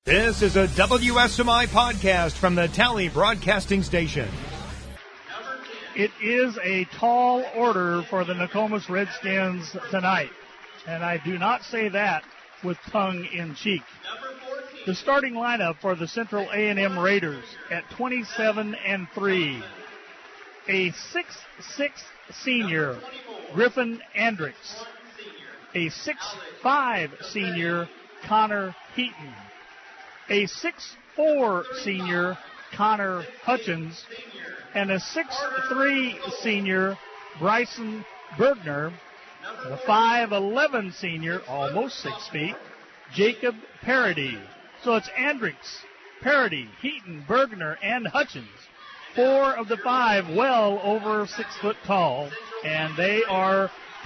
This is a WSMI podcast from the Tally Broadcasting Station. It is a tall order for the Nokomis Redskins tonight, and I do not say that with tongue in cheek. The starting lineup for the Central A&M Raiders at 27-3. A 6'6" senior, Griffin Andricks. A 6'5" senior, Connor Heaton. A 6'4" senior, Connor Hutchins. And a 6'3" senior, Bryson Bergner. The 5'11" senior, almost 6 feet, Jacob Parody. So it's Andricks, Parody, Heaton, Bergner, and Hutchins. 4 of the 5 well over 6 foot tall, and they are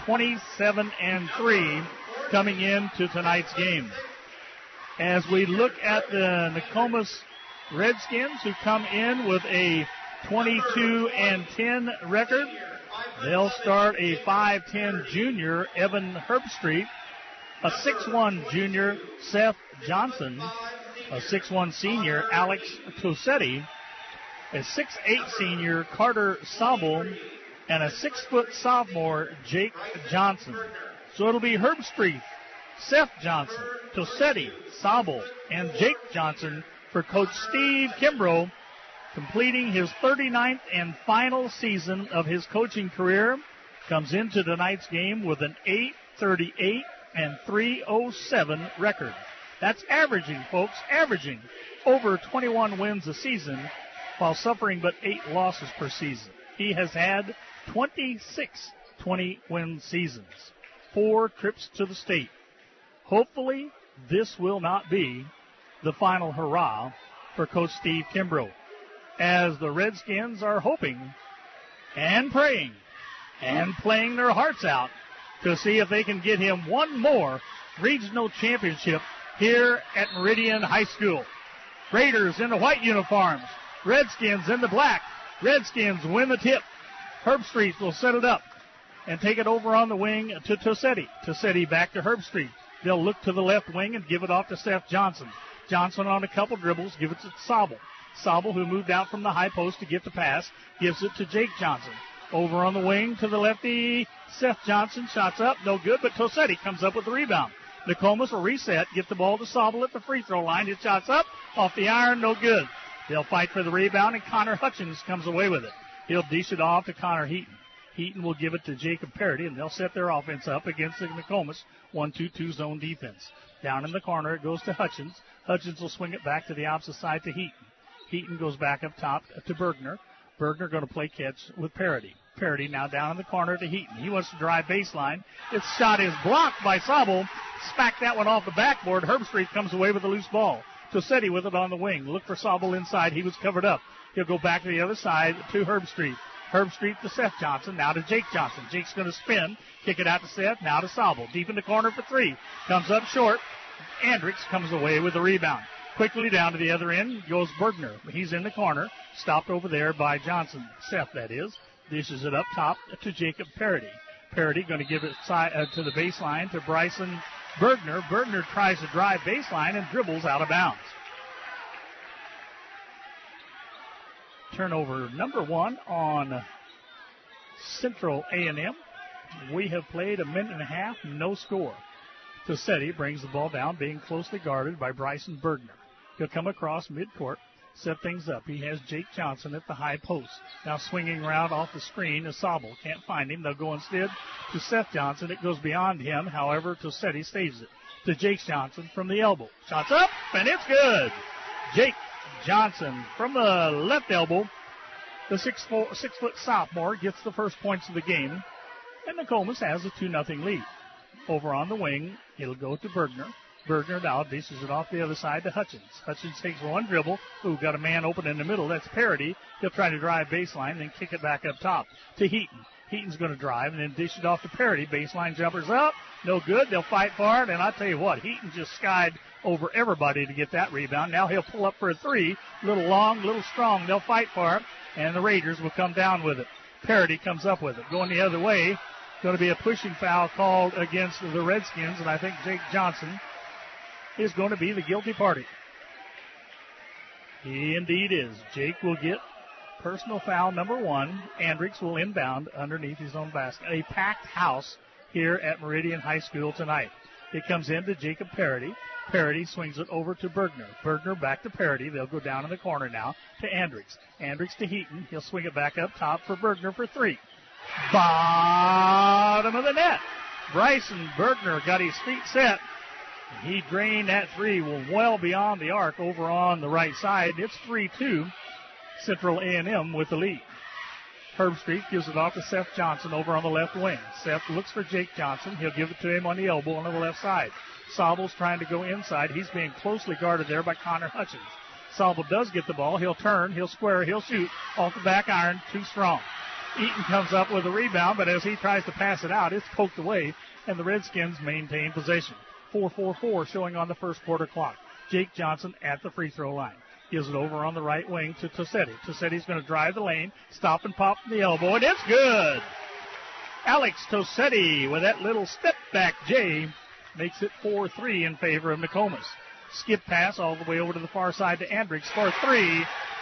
27-3 coming into tonight's game. As we look at the Nokomis Redskins, who come in with a 22-10 record, they'll start a 5'10 junior, Evan Herbstreit, a 6'1 junior, Seth Johnson, a 6'1 senior, Alex Tosetti, a 6'8 senior, Carter Sobel, and a 6-foot sophomore, Jake Johnson. So it'll be Herbstreit, Seth Johnson, Tosetti, Sobel, and Jake Johnson for Coach Steve Kimbrough, completing his 39th and final season of his coaching career. Comes into tonight's game with an 8.38 and 3.07 record. That's averaging, folks, averaging over 21 wins a season while suffering but 8 losses per season. He has had 26 20-win seasons, 4 trips to the state. Hopefully, this will not be the final hurrah for Coach Steve Kimbrough, as the Redskins are hoping and praying and playing their hearts out to see if they can get him one more regional championship here at Meridian High School. Raiders in the white uniforms, Redskins in the black. Redskins win the tip. Herbstreit will set it up and take it over on the wing to Tosetti. Tosetti back to Herbstreit. They'll look to the left wing and give it off to Seth Johnson. Johnson on a couple dribbles, give it to Sobel. Sobel, who moved out from the high post to get the pass, gives it to Jake Johnson. Over on the wing to the lefty, Seth Johnson, shots up, no good, but Tosetti comes up with the rebound. Nokomis will reset, get the ball to Sobel at the free throw line. His shot's up, off the iron, no good. They'll fight for the rebound, and Connor Hutchins comes away with it. He'll dish it off to Connor Heaton. Heaton will give it to Jacob Parody, and they'll set their offense up against the Nokomis 1-2-2 zone defense. Down in the corner, it goes to Hutchins. Hutchins will swing it back to the opposite side to Heaton. Heaton goes back up top to Bergner. Bergner going to play catch with Parody. Parody now down in the corner to Heaton. He wants to drive baseline. His shot is blocked by Sobel. Smacked that one off the backboard. Herbstreit comes away with a loose ball. Tosetti with it on the wing. Look for Sobel inside. He was covered up. He'll go back to the other side to Herbstreit. Herbstreit to Seth Johnson. Now to Jake Johnson. Jake's going to spin. Kick it out to Seth. Now to Sobel. Deep in the corner for 3. Comes up short. Andricks comes away with the rebound. Quickly down to the other end goes Bergner. He's in the corner. Stopped over there by Johnson. Seth, that is. Dishes it up top to Jacob Parody. Parody going to give it to the baseline to Bryson Bergner. Bergner tries to drive baseline and dribbles out of bounds. Turnover number 1 on Central A&M. We have played a minute and a half, no score. Tosetti brings the ball down, being closely guarded by Bryson Bergner. He'll come across midcourt, set things up. He has Jake Johnson at the high post. Now swinging around off the screen is Sobel. Can't find him. They'll go instead to Seth Johnson. It goes beyond him. However, Tosetti saves it to Jake Johnson from the elbow. Shots up, and it's good. Jake Johnson from the left elbow. The 6-foot sophomore gets the first points of the game, and Nokomis has a 2-0 lead. Over on the wing, it'll go to Bergner. Bergner now dishes it off the other side to Hutchins. Hutchins takes one dribble. Ooh, got a man open in the middle. That's Parody. He'll try to drive baseline, then kick it back up top to Heaton. Heaton's going to drive and then dish it off to Parody. Baseline jumpers up. No good. They'll fight for it. And I tell you what, Heaton just skied over everybody to get that rebound. Now he'll pull up for a 3. Little long, little strong. They'll fight for it. And the Raiders will come down with it. Parody comes up with it. Going the other way. Going to be a pushing foul called against the Redskins. And I think Jake Johnson is going to be the guilty party. He indeed is. Jake will get personal foul number 1. Andricks will inbound underneath his own basket. A packed house here at Meridian High School tonight. It comes in to Jacob Parody. Parody swings it over to Bergner. Bergner back to Parody. They'll go down in the corner now to Andricks. Andricks to Heaton. He'll swing it back up top for Bergner for 3. Bottom of the net. Bryson Bergner got his feet set. He drained that 3 well beyond the arc over on the right side. It's 3-2. Central A&M with the lead. Herbstreit gives it off to Seth Johnson over on the left wing. Seth looks for Jake Johnson. He'll give it to him on the elbow on the left side. Sobel's trying to go inside. He's being closely guarded there by Connor Hutchins. Sobel does get the ball. He'll turn, he'll square, he'll shoot off the back iron. Too strong. Eaton comes up with a rebound, but as he tries to pass it out, it's poked away, and the Redskins maintain possession. 4:44 showing on the first quarter clock. Jake Johnson at the free throw line. Gives it over on the right wing to Tossetti. Tossetti's going to drive the lane, stop and pop the elbow, and it's good. Alex Tossetti with that little step back J makes it 4-3 in favor of Nokomis. Skip pass all the way over to the far side to Andricks for 3.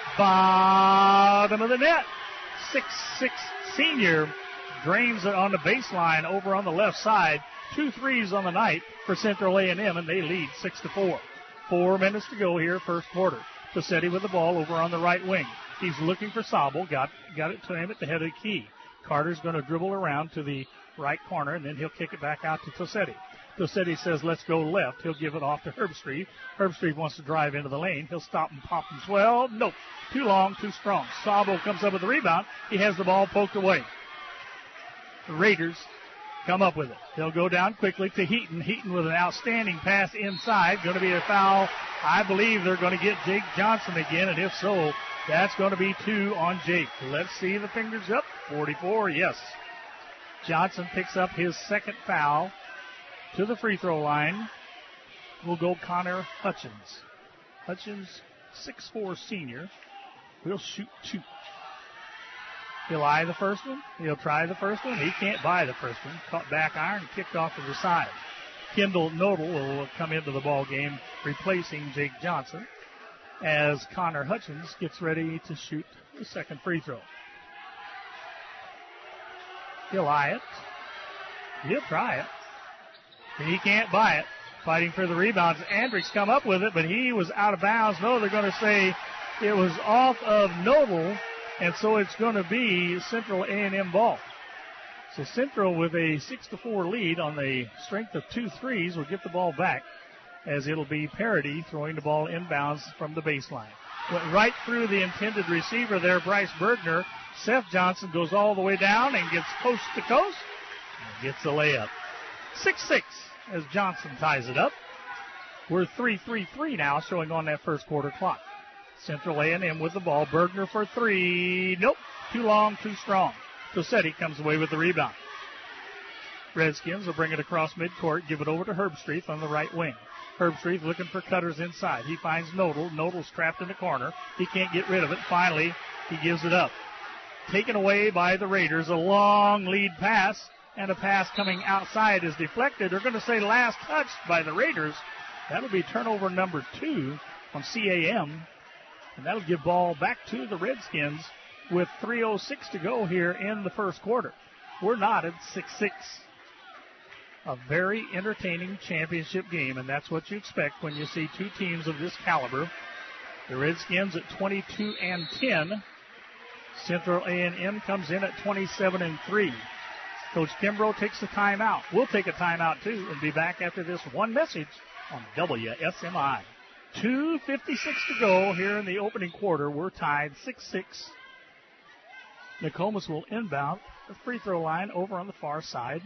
Bottom of the net. 6'6" senior drains it on the baseline over on the left side. 2 threes on the night for Central A&M, and they lead 6-4. 4 minutes to go here, first quarter. Tossetti with the ball over on the right wing. He's looking for Sobel. Got it to him at the head of the key. Carter's going to dribble around to the right corner, and then he'll kick it back out to Tossetti. Tossetti says, let's go left. He'll give it off to Herbstreit. Herbstreit wants to drive into the lane. He'll stop and pop and swell. Nope. Too long, too strong. Sobel comes up with the rebound. He has the ball poked away. The Raiders come up with it. They'll go down quickly to Heaton. Heaton with an outstanding pass inside. Going to be a foul. I believe they're going to get Jake Johnson again, and if so, that's going to be 2 on Jake. Let's see the fingers up. 44, yes. Johnson picks up his second foul. To the free throw line will go Connor Hutchins. Hutchins, 6'4" senior, will shoot 2. He'll eye the first one. He'll try the first one. He can't buy the first one. Caught back iron, kicked off to the side. Kendall Nodal will come into the ball game, replacing Jake Johnson, as Connor Hutchins gets ready to shoot the second free throw. He'll eye it. He'll try it. He can't buy it. Fighting for the rebounds. Andricks come up with it, but he was out of bounds. No, they're going to say it was off of Nodal, and so it's going to be Central A&M ball. So Central with a 6-4 lead on the strength of 2 threes will get the ball back, as it'll be Parody throwing the ball inbounds from the baseline. Went right through the intended receiver there, Bryce Bergner. Seth Johnson goes all the way down and gets coast to coast and gets a layup. 6-6 as Johnson ties it up. We're 3-3-3 now showing on that first quarter clock. Central A&M with the ball. Bergner for 3. Nope. Too long, too strong. Tossetti comes away with the rebound. Redskins will bring it across midcourt, give it over to Herbstreit on the right wing. Herbstreit looking for cutters inside. He finds Nodal. Nodal's trapped in the corner. He can't get rid of it. Finally, he gives it up. Taken away by the Raiders. A long lead pass, and a pass coming outside is deflected. They're going to say last touch by the Raiders. That'll be turnover number 2 on CAM, and that'll give ball back to the Redskins with 3:06 to go here in the first quarter. We're knotted 6-6. A very entertaining championship game, and that's what you expect when you see 2 teams of this caliber. The Redskins at 22-10. Central A&M comes in at 27-3. Coach Kimbrough takes a timeout. We'll take a timeout, too, and be back after this one message on WSMI. 2:56 to go here in the opening quarter. We're tied 6-6. Nokomis will inbound the free throw line over on the far side.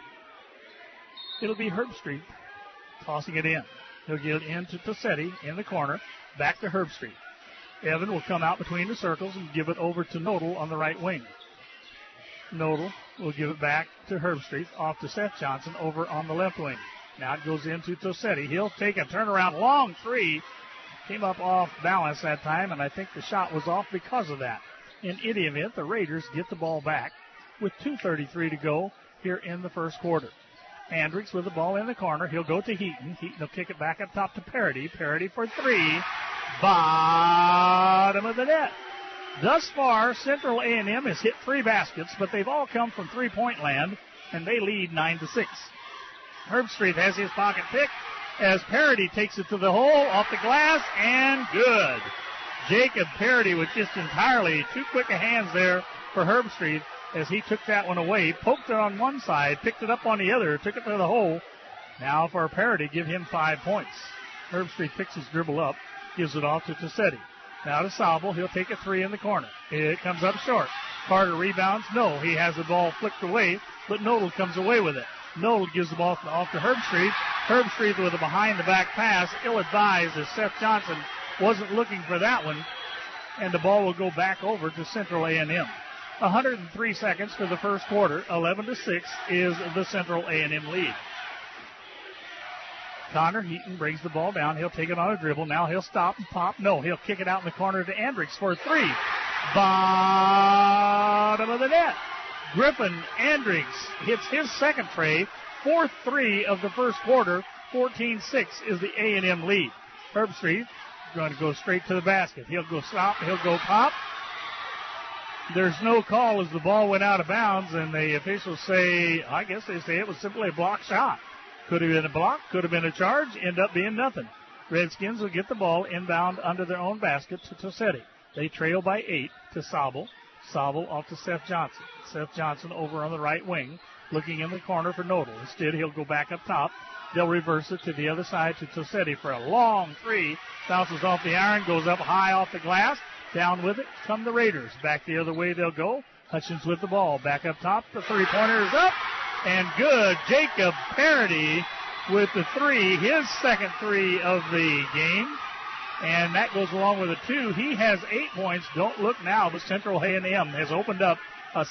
It'll be Herbstreit tossing it in. He'll get it in to Tossetti in the corner. Back to Herbstreit. Evan will come out between the circles and give it over to Nodal on the right wing. Nodal will give it back to Herbstreit, off to Seth Johnson over on the left wing. Now it goes into Tossetti. He'll take a turnaround long 3. Came up off balance that time, and I think the shot was off because of that. In any event, the Raiders get the ball back with 2:33 to go here in the first quarter. Andricks with the ball in the corner. He'll go to Heaton. Heaton will kick it back up top to Parody. Parody for 3. bottom of the net. Thus far, Central A&M has hit 3 baskets, but they've all come from three-point land, and they lead 9-6. Herbstreit has his pocket pick as Parody takes it to the hole, off the glass, and good. Jacob Parody with just entirely too quick a hands there for Herbstreit as he took that one away, poked it on one side, picked it up on the other, took it to the hole. Now for Parody, give him 5 points. Herbstreit picks his dribble up, gives it off to Tossetti. Now to Sobel, he'll take a 3 in the corner. It comes up short. Carter rebounds. No, he has the ball flicked away, but Nodal comes away with it. Nodal gives the ball off to Herbstreit. Herbstreit with a behind-the-back pass, ill-advised as Seth Johnson wasn't looking for that one, and the ball will go back over to Central A&M. 103 seconds for the first quarter. 11-6 is the Central A&M lead. Connor Heaton brings the ball down. He'll take it on a dribble. Now he'll stop and pop. No, he'll kick it out in the corner to Andricks for a 3. Bottom of the net. Griffin Andricks hits his second tray. 4th 3 of the first quarter. 14-6 is the A&M lead. Herbstreit going to go straight to the basket. He'll go stop. He'll go pop. There's no call as the ball went out of bounds, and the officials say, I guess they say it was simply a block shot. Could have been a block, could have been a charge, end up being nothing. Redskins will get the ball inbound under their own basket to Tossetti. They trail by 8 to Sobel. Sobel off to Seth Johnson. Seth Johnson over on the right wing, looking in the corner for Nodal. Instead, he'll go back up top. They'll reverse it to the other side to Tossetti for a long 3. Bounces off the iron, goes up high off the glass. Down with it come the Raiders. Back the other way they'll go. Hutchins with the ball. Back up top. The three-pointer is up. And good. Jacob Parody with the 3. His second 3 of the game. And that goes along with a 2. He has 8 points. Don't look now. The Central A&M has opened up a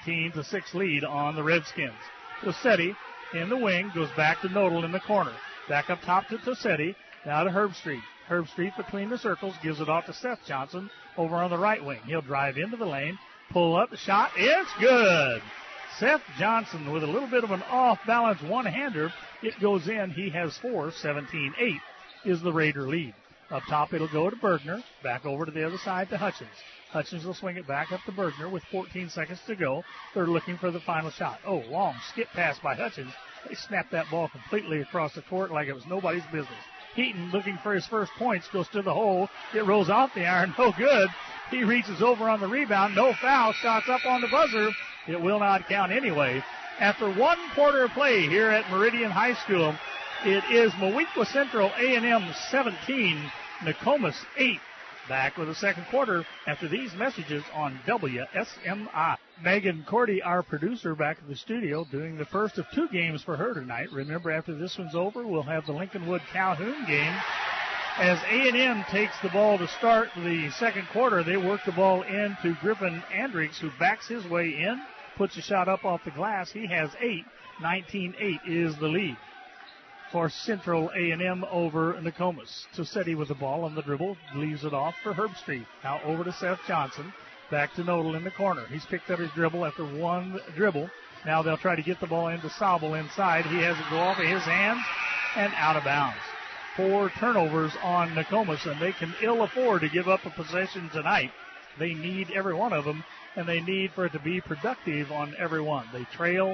17-6 lead on the Redskins. Tossetti in the wing goes back to Nodal in the corner. Back up top to Tossetti. Now to Herbstreit. Herbstreit between the circles gives it off to Seth Johnson over on the right wing. He'll drive into the lane, pull up the shot. It's good. Seth Johnson with a little bit of an off-balance one-hander. It goes in. He has 4. 17-8 is the Raider lead. Up top, it'll go to Bergner. Back over to the other side to Hutchins. Hutchins will swing it back up to Bergner with 14 seconds to go. They're looking for the final shot. Oh, long skip pass by Hutchins. They snapped that ball completely across the court like it was nobody's business. Heaton looking for his first points, goes to the hole. It rolls off the iron. No good. He reaches over on the rebound. No foul. Shots up on the buzzer. It will not count anyway. After 1 quarter of play here at Meridian High School, it is Moweaqua Central A&M 17, Nokomis 8. Back with the second quarter after these messages on WSMI. Megan Cordy, our producer, back in the studio doing the first of 2 games for her tonight. Remember, after this one's over, we'll have the Lincolnwood Calhoun game. As A&M takes the ball to start the second quarter, they work the ball into Griffin Andricks, who backs his way in, puts a shot up off the glass. He has 8. 19-8 is the lead for Central A&M over Nokomis. Tossetti with the ball on the dribble, leaves it off for Herbstreit. Now over to Seth Johnson. Back to Nodal in the corner. He's picked up his dribble after 1 dribble. Now they'll try to get the ball into Sobel inside. He has it go off of his hands and out of bounds. 4 turnovers on Nokomis, and they can ill afford to give up a possession tonight. They need every one of them, and they need for it to be productive on every one. They trail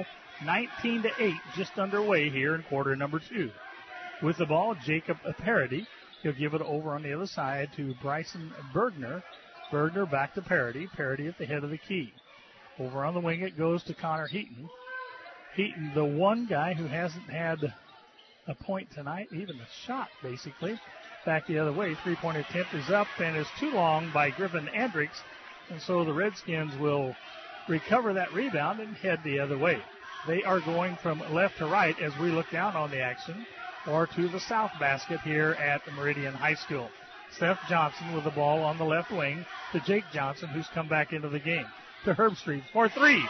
19-8, just underway here in quarter number 2. With the ball, Jacob Parody. He'll give it over on the other side to Bryson Bergner. Bergner back to Parody. Parody at the head of the key. Over on the wing, it goes to Connor Heaton. Heaton, the one guy who hasn't had a point tonight, even a shot, basically. Back the other way. 3-point attempt is up and is too long by Griffin Andricks. And so the Redskins will recover that rebound and head the other way. They are going from left to right as we look down on the action, or to the south basket here at Meridian High School. Seth Johnson with the ball on the left wing to Jake Johnson, who's come back into the game. To Herbstreit for 3.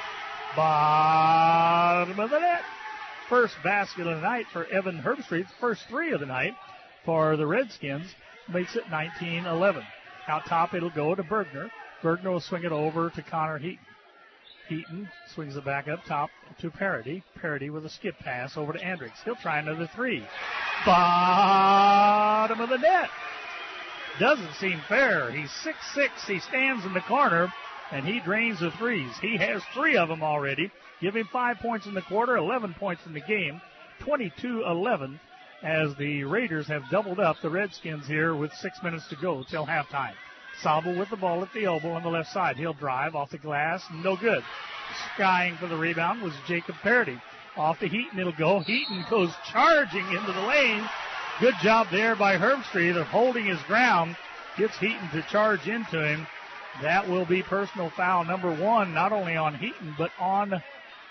Bottom of the net. First basket of the night for Evan Herbstreit. First 3 of the night for the Redskins. Makes it 19-11. Out top, it'll go to Bergner. Bergner will swing it over to Connor Heaton. Heaton swings it back up top to Parody. Parody with a skip pass over to Andricks. He'll try another 3. Bottom of the net. doesn't seem fair. He's 6'6". He stands in the corner, and he drains the threes. He has 3 of them already. Give him 5 points in the quarter, 11 points in the game, 22-11, as the Raiders have doubled up the Redskins here with 6 minutes to go till halftime. Sabel with the ball at the elbow on the left side. He'll drive off the glass. No good. Skying for the rebound was Jacob Parody. Off to Heaton it'll go. Heaton goes charging into the lane. Good job there by Herbstreit of holding his ground. Gets Heaton to charge into him. That will be personal foul number 1, not only on Heaton, but on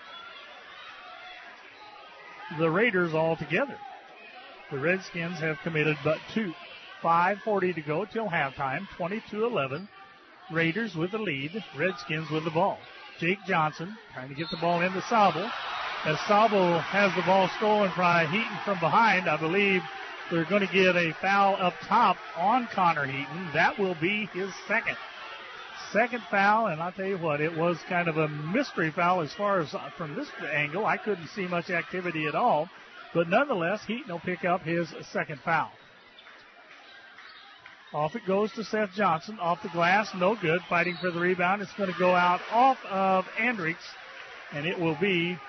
the Raiders altogether. The Redskins have committed but 2. 5:40 to go till halftime. 22-11. Raiders with the lead. Redskins with the ball. Jake Johnson trying to get the ball into Sabel. As Sabel has the ball stolen by Heaton from behind, I believe they're going to get a foul up top on Connor Heaton. That will be his second foul, and I'll tell you what, it was kind of a mystery foul as far as from this angle. I couldn't see much activity at all, but nonetheless, Heaton will pick up his second foul. Off it goes to Seth Johnson. Off the glass, no good. Fighting for the rebound. It's going to go out off of Andricks, and it will be,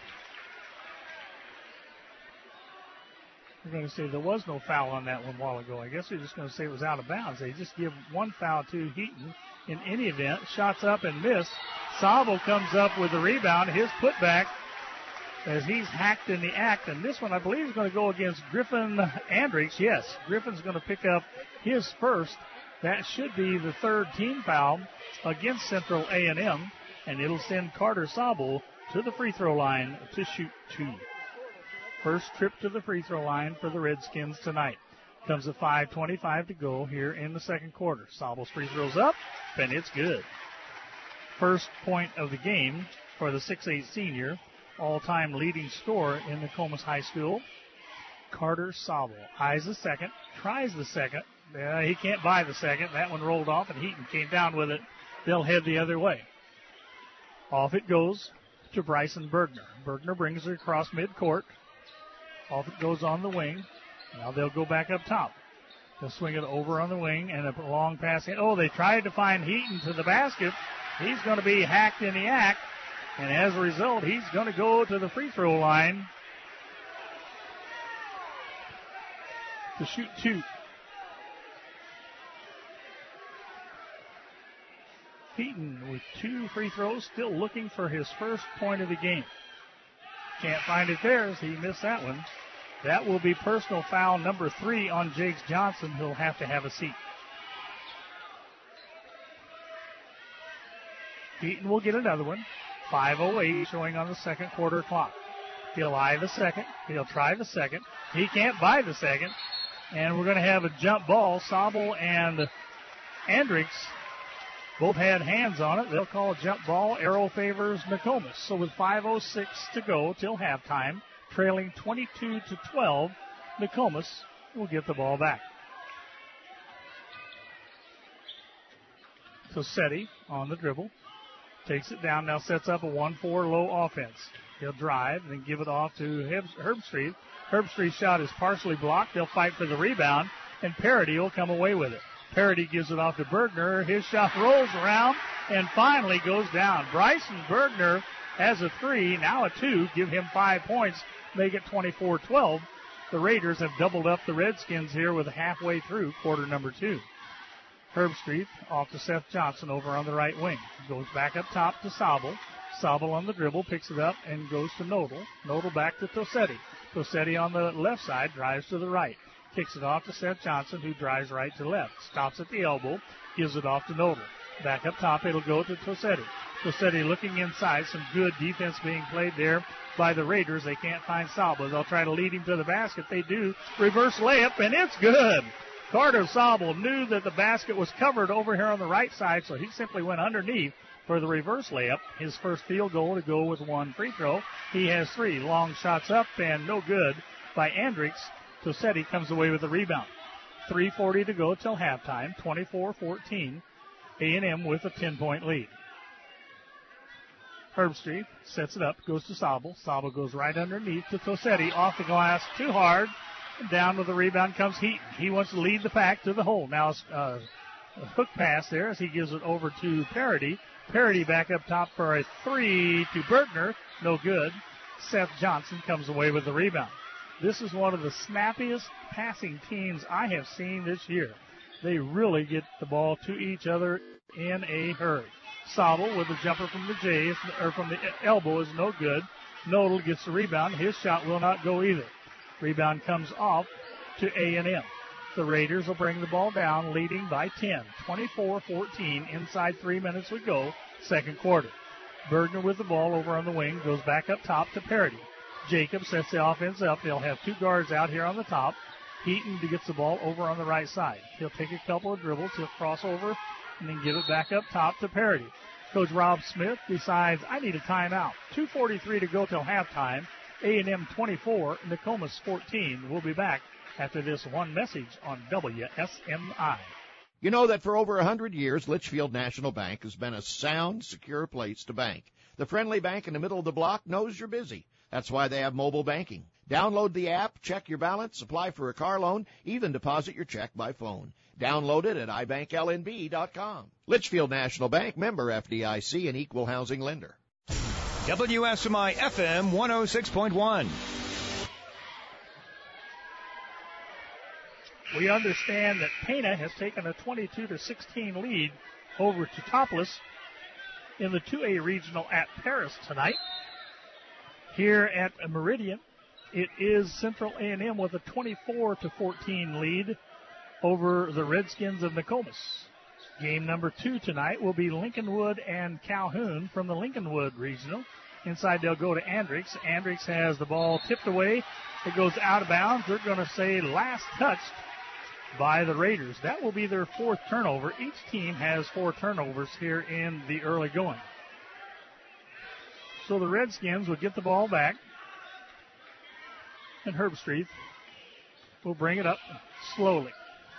we're going to say there was no foul on that one a while ago. I guess we're just going to say it was out of bounds. They just give one foul to Heaton. In any event, shots up and missed. Sabel comes up with the rebound. His putback as he's hacked in the act. And this one, I believe, is going to go against Griffin Andricks. Yes, Griffin's going to pick up his first. That should be the third team foul against Central A&M. And it'll send Carter Sabel to the free throw line to shoot 2. First trip to the free throw line for the Redskins tonight. Comes at 5:25 to go here in the second quarter. Sabel's free throw's up, and it's good. First point of the game for the 6'8 senior, all-time leading scorer in Nokomis High School, Carter Sabel. Eyes the second, tries the second. He can't buy the second. That one rolled off, and Heaton came down with it. They'll head the other way. Off it goes to Bryson Bergner. Bergner brings it across midcourt. Off it goes on the wing. Now they'll go back up top. They'll swing it over on the wing and a long pass in. Oh, they tried to find Heaton to the basket. He's going to be hacked in the act. And as a result, he's going to go to the free throw line to shoot 2. Heaton with 2 free throws, still looking for his first point of the game. Can't find it there as he missed that one. That will be personal foul number 3 on Jake Johnson. He'll have to have a seat. Heaton will get another one. 5:08 showing on the second quarter clock. He'll eye the second. He'll try the second. He can't buy the second. And we're going to have a jump ball. Sabel and Andricks both had hands on it. They'll call a jump ball. Arrow favors Nokomis. So with 5:06 to go till halftime, trailing 22-12, Nokomis will get the ball back. Tosetti on the dribble. Takes it down, now sets up a 1-4 low offense. He'll drive and then give it off to Herbstreit. Herbstreit's shot is partially blocked. They'll fight for the rebound, and Parody will come away with it. Parody gives it off to Bergner. His shot rolls around and finally goes down. Bryson Bergner has a 3, now a 2. Give him 5 points, make it 24-12. The Raiders have doubled up the Redskins here with halfway through quarter number 2. Herbstreit off to Seth Johnson over on the right wing. Goes back up top to Sabel. Sabel on the dribble, picks it up and goes to Nodal. Nodal back to Tosetti. Tosetti on the left side, drives to the right. Kicks it off to Seth Johnson, who drives right to left. Stops at the elbow, gives it off to Nodal. Back up top, it'll go to Tosetti. Tosetti looking inside. Some good defense being played there by the Raiders. They can't find Sabel. They'll try to lead him to the basket. They do. Reverse layup, and it's good. Carter Sabel knew that the basket was covered over here on the right side, so he simply went underneath for the reverse layup. His first field goal to go with 1 free throw. He has 3 long shots up and no good by Andricks. Tosetti comes away with the rebound. 3:40 to go till halftime. 24-14. A&M with a 10-point lead. Herbstreit sets it up, goes to Sabel. Sabel goes right underneath to Tosetti. Off the glass, too hard. Down with the rebound comes Heaton. He wants to lead the pack to the hole. Now a hook pass there as he gives it over to Parody. Parody back up top for a three to Bergner. No good. Seth Johnson comes away with the rebound. This is one of the snappiest passing teams I have seen this year. They really get the ball to each other in a hurry. Sobel with the jumper from the Jays, or from the elbow, is no good. Nodal gets the rebound. His shot will not go either. Rebound comes off to A&M. The Raiders will bring the ball down, leading by 10, 24-14. Inside 3 minutes we go, second quarter. Bergner with the ball over on the wing, goes back up top to Parody. Jacob sets the offense up. They'll have two guards out here on the top. Heaton gets the ball over on the right side. He'll take a couple of dribbles. He'll cross over and then give it back up top to Parody. Coach Rob Smith decides, I need a timeout. 2:43 to go till halftime. A&M 24, Nokomis 14. We'll be back after this one message on WSMI. You know that for over 100 years, Litchfield National Bank has been a sound, secure place to bank. The friendly bank in the middle of the block knows you're busy. That's why they have mobile banking. Download the app, check your balance, apply for a car loan, even deposit your check by phone. Download it at ibanklnb.com. Litchfield National Bank, member FDIC, and equal housing lender. WSMI FM 106.1. We understand that Pana has taken a 22-16 lead over to Topless in the 2A regional at Paris tonight. Here at Meridian, it is Central A&M with a 24-14 lead over the Redskins of Nokomis. Game number 2 tonight will be Lincolnwood and Calhoun from the Lincolnwood Regional. Inside they'll go to Andrix. Andrix has the ball tipped away. It goes out of bounds. They're going to say last touched by the Raiders. That will be their fourth turnover. Each team has 4 turnovers here in the early going. So the Redskins will get the ball back. And Herbstreit will bring it up slowly.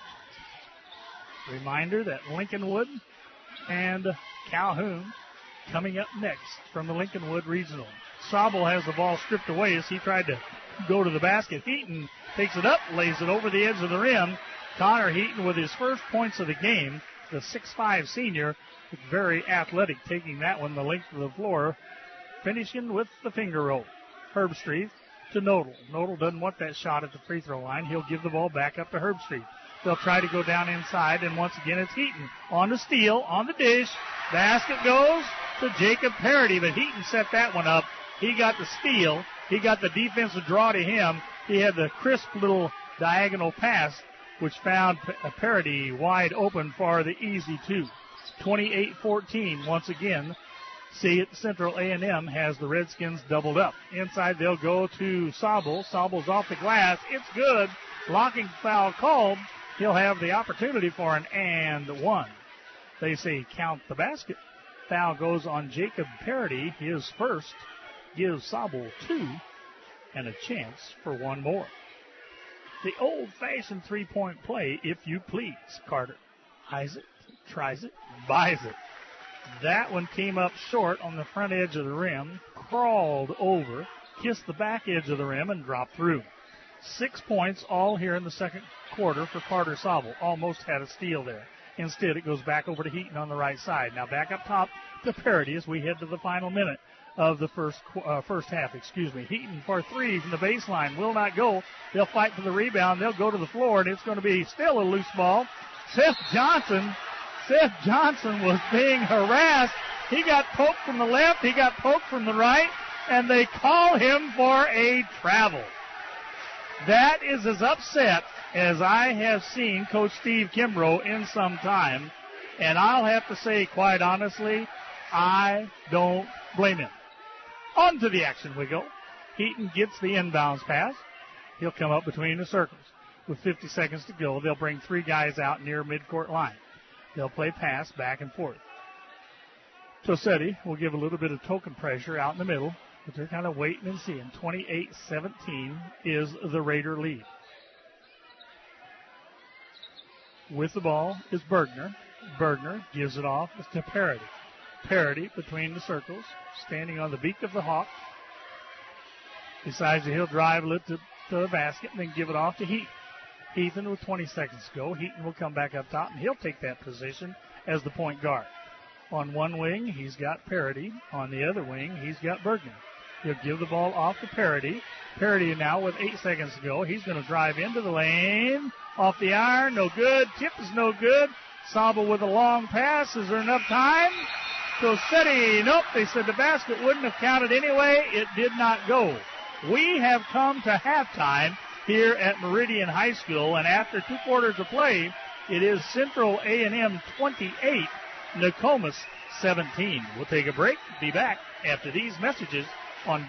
Reminder that Lincolnwood and Calhoun coming up next from the Lincolnwood Regional. Sobel has the ball stripped away as he tried to go to the basket. Heaton takes it up, lays it over the edge of the rim. Connor Heaton with his first points of the game, the 6'5 senior, very athletic, taking that one the length of the floor, finishing with the finger roll. Herbstreit to Nodal. Nodal doesn't want that shot at the free throw line. He'll give the ball back up to Herbstreit. They'll try to go down inside, and once again it's Heaton on the steal, on the dish. Basket goes to Jacob Parody, but Heaton set that one up. He got the steal. He got the defensive draw to him. He had the crisp little diagonal pass, which found Parody wide open for the easy 2. 28-14 once again. See it, Central A&M has the Redskins doubled up. Inside they'll go to Sobel. Sobel's off the glass. It's good. Blocking foul called. He'll have the opportunity for an and one. They say count the basket. Foul goes on Jacob Parody. His first gives Sobel 2 and a chance for one more. The old-fashioned three-point play, if you please. Carter eyes it, tries it, buys it. That one came up short on the front edge of the rim, crawled over, kissed the back edge of the rim, and dropped through. 6 points all here in the second quarter for Carter Sobel. Almost had a steal there. Instead, it goes back over to Heaton on the right side. Now back up top to Parody as we head to the final minute of the first half. Heaton for 3 from the baseline. Will not go. They'll fight for the rebound. They'll go to the floor, and it's going to be still a loose ball. Seth Johnson was being harassed. He got poked from the left. He got poked from the right, and they call him for a travel. That is as upset as I have seen Coach Steve Kimbrough in some time. And I'll have to say, quite honestly, I don't blame him. On to the action we go. Heaton gets the inbounds pass. He'll come up between the circles. With 50 seconds to go, they'll bring 3 guys out near midcourt line. They'll play pass back and forth. Tosetti will give a little bit of token pressure out in the middle, but they're kind of waiting and seeing. 28-17 is the Raider lead. With the ball is Bergner. Bergner gives it off to Parody. Parody between the circles, standing on the beak of the hawk. Decides that he'll drive it to to the basket and then give it off to Heaton. Heaton with 20 seconds to go. Heaton will come back up top, and he'll take that position as the point guard. On one wing, he's got Parody. On the other wing, he's got Bergman. He'll give the ball off to Parody. Parody now with 8 seconds to go. He's going to drive into the lane. Off the iron, no good. Tip is no good. Sabel with a long pass. Is there enough time? Cosetti, nope. They said the basket wouldn't have counted anyway. It did not go. We have come to halftime here at Meridian High School, and after 2 quarters of play, it is Central A&M 28, Nokomis 17. We'll take a break. Be back after these messages on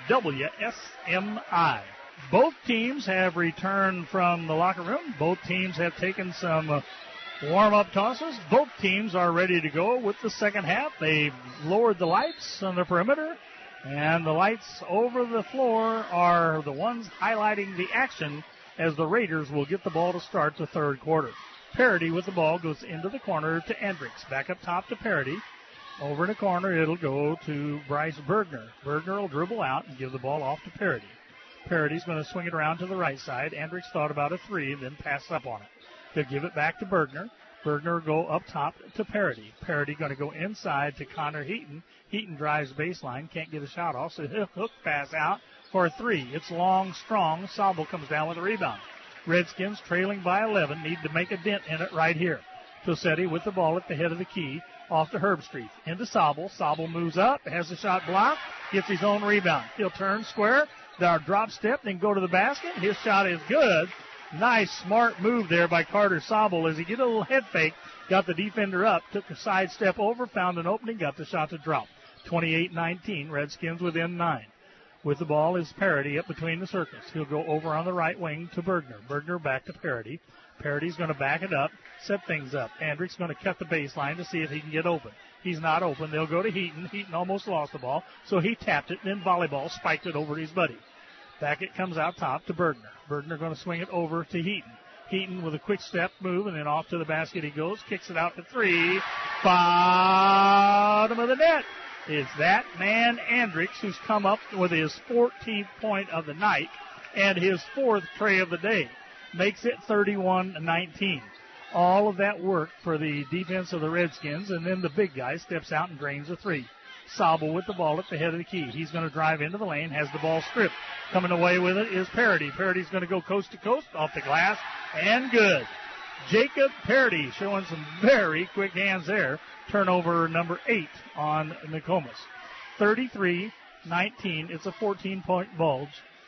WSMI. Both teams have returned from the locker room. Both teams have taken some warm-up tosses. Both teams are ready to go with the second half. They've lowered the lights on the perimeter, and the lights over the floor are the ones highlighting the action as the Raiders will get the ball to start the third quarter. Parody with the ball goes into the corner to Andricks. Back up top to Parody. Over in the corner, it'll go to Bryce Bergner. Bergner will dribble out and give the ball off to Parody. Parody's going to swing it around to the right side. Andricks thought about a three and then passed up on it. He'll give it back to Bergner. Bergner will go up top to Parody. Parody going to go inside to Connor Heaton. Heaton drives baseline, can't get a shot off, so he'll hook pass out for a three. It's long, strong. Sabel comes down with a rebound. Redskins trailing by 11 need to make a dent in it right here. Cosetti with the ball at the head of the key, off to Herbstreit. Into Sabel. Sabel moves up, has the shot blocked, gets his own rebound. He'll turn square, drop step, then go to the basket. His shot is good. Nice, smart move there by Carter Sabel as he did a little head fake, got the defender up, took a side step over, found an opening, got the shot to drop. 28-19, Redskins within 9. With the ball is Parody up between the circles. He'll go over on the right wing to Bergner. Bergner back to Parody. Parody's going to back it up, set things up. Andricks going to cut the baseline to see if he can get open. He's not open. They'll go to Heaton. Heaton almost lost the ball, so he tapped it, then volleyball spiked it over his buddy. Back it comes out top to Bergner. Bergner going to swing it over to Heaton. Heaton with a quick step move, and then off to the basket he goes. Kicks it out to three. Bottom of the net. It's that man Andricks who's come up with his 14th point of the night and his 4th tray of the day. Makes it 31-19. All of that work for the defense of the Redskins, and then the big guy steps out and drains a three. Sabel with the ball at the head of the key. He's going to drive into the lane, has the ball stripped. Coming away with it is Parody. Parody's going to go coast to coast, off the glass, and good. Jacob Parody showing some very quick hands there. Turnover number 8 on Nokomis. 33-19. It's a 14-point bulge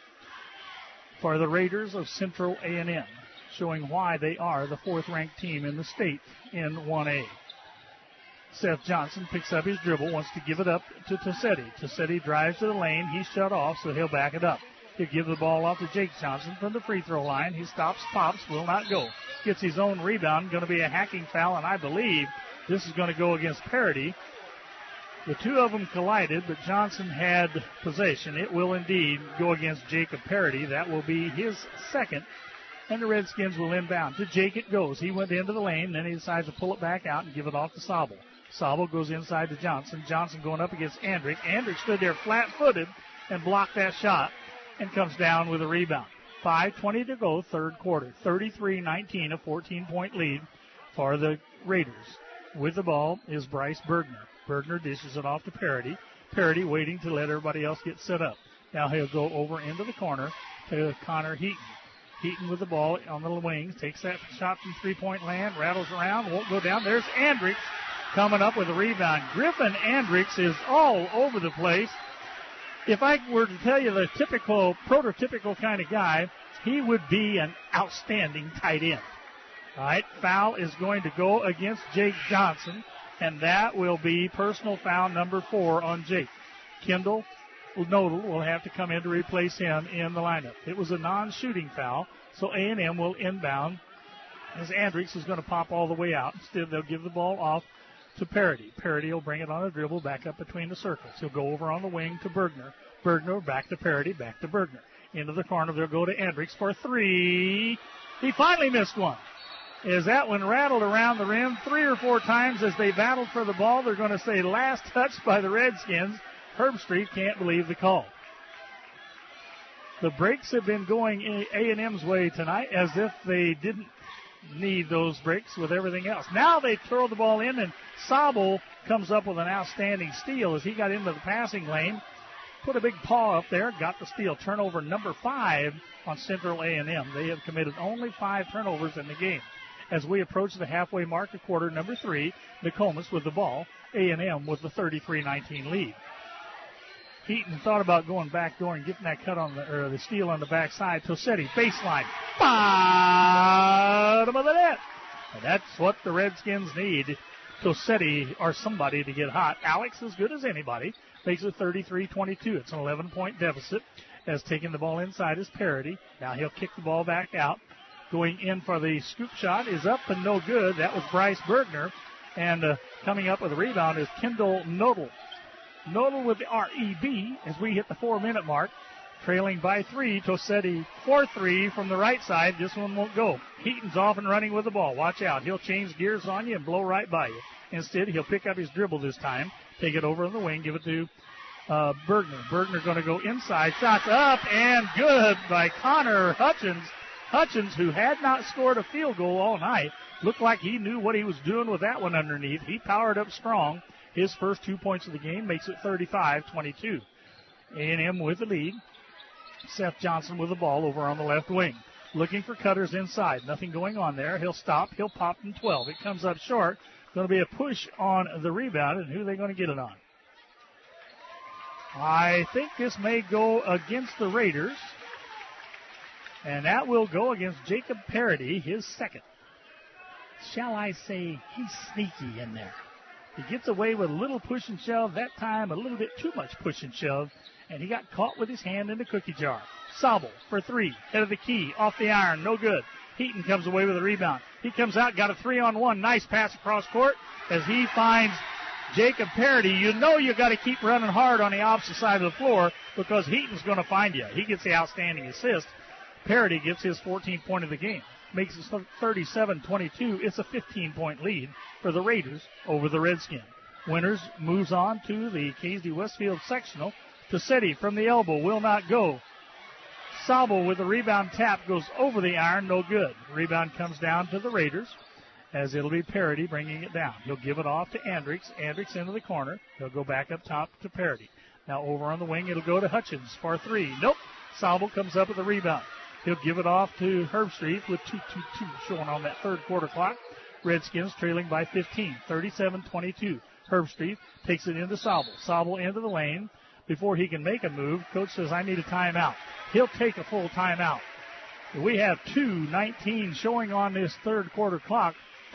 for the Raiders of Central A&M, showing why they are the 4th-ranked team in the state in 1A. Seth Johnson picks up his dribble, wants to give it up to Tossetti. Tossetti drives to the lane. He's shut off, so he'll back it up. He'll give the ball off to Jake Johnson from the free throw line. He stops, pops, will not go. Gets his own rebound. Going to be a hacking foul, and I believe this is going to go against Parody. The two of them collided, but Johnson had possession. It will indeed go against Jacob Parody. That will be his second, and the Redskins will inbound. To Jake it goes. He went into the lane, then he decides to pull it back out and give it off to Sabel. Sabel goes inside to Johnson. Johnson going up against Andricks. Andricks stood there flat-footed and blocked that shot and comes down with a rebound. 5:20 to go, third quarter. 33-19, a 14-point lead for the Raiders. With the ball is Bryce Bergner. Bergner dishes it off to Parody. Parody waiting to let everybody else get set up. Now he'll go over into the corner to Connor Heaton. Heaton with the ball on the wings. Takes that shot from three-point land. Rattles around. Won't go down. There's Andricks coming up with a rebound. Griffin Andricks is all over the place. If I were to tell you the prototypical kind of guy, he would be an outstanding tight end. All right, foul is going to go against Jake Johnson, and that will be personal foul number 4 on Jake. Kendall Nodal will have to come in to replace him in the lineup. It was a non-shooting foul, so A&M will inbound as Andricks is going to pop all the way out. Instead, they'll give the ball off to Parody. Parody will bring it on a dribble back up between the circles. He'll go over on the wing to Bergner. Bergner back to Parody, back to Bergner. Into the corner, they'll go to Andricks for 3. He finally missed one. As that one rattled around the rim 3 or 4 times as they battled for the ball. They're going to say last touch by the Redskins. Herbstreit can't believe the call. The breaks have been going A&M's way tonight as if they didn't need those breaks with everything else. Now they throw the ball in, and Sabel comes up with an outstanding steal as he got into the passing lane, put a big paw up there, got the steal. Turnover number 5 on Central A&M. They have committed only 5 turnovers in the game. As we approach the halfway mark of quarter number 3, Nokomis with the ball, A&M with the 33-19 lead. Heaton thought about going back door and getting that cut on the steal on the backside. Tosetti, baseline, bottom of the net. And that's what the Redskins need. Tosetti or somebody to get hot. Alex, as good as anybody, makes it 33-22. It's an 11-point deficit. As taking the ball inside is Parody. Now he'll kick the ball back out. Going in for the scoop shot is up and no good. That was Bryce Bergner. And coming up with a rebound is Kendall Nodal. Nodal with the REB as we hit the 4-minute mark. Trailing by 3. Tosetti 4-3 from the right side. This one won't go. Heaton's off and running with the ball. Watch out. He'll change gears on you and blow right by you. Instead, he'll pick up his dribble this time. Take it over on the wing. Give it to Bergner. Bergner going to go inside. Shots up and good by Connor Hutchins. Hutchins, who had not scored a field goal all night, looked like he knew what he was doing with that one underneath. He powered up strong. His first 2 points of the game makes it 35-22. A&M with the lead. Seth Johnson with the ball over on the left wing. Looking for cutters inside. Nothing going on there. He'll stop. He'll pop in 12. It comes up short. Going to be a push on the rebound, and who are they going to get it on? I think this may go against the Raiders. And that will go against Jacob Parody, his second. Shall I say he's sneaky in there. He gets away with a little push and shove. That time a little bit too much push and shove. And he got caught with his hand in the cookie jar. Sabel for 3. Head of the key. Off the iron. No good. Heaton comes away with a rebound. He comes out. Got a 3-on-1. Nice pass across court as he finds Jacob Parody. You know you got to keep running hard on the opposite side of the floor because Heaton's going to find you. He gets the outstanding assist. Parody gets his 14th point of the game. Makes it 37-22. It's a 15-point lead for the Raiders over the Redskins. Winters moves on to the Casey Westfield sectional. Tosetti from the elbow will not go. Sabel with the rebound tap goes over the iron, no good. Rebound comes down to the Raiders as it'll be Parody bringing it down. He'll give it off to Andricks. Andricks into the corner. He'll go back up top to Parody. Now over on the wing, it'll go to Hutchins for 3. Nope. Sabel comes up with the rebound. He'll give it off to Herbstreit with 2:22 showing on that third quarter clock. Redskins trailing by 15, 37-22. Herbstreit takes it into Sabel. Sabel into the lane. Before he can make a move, coach says, I need a timeout. He'll take a full timeout. We have 2:19 showing on this third quarter clock.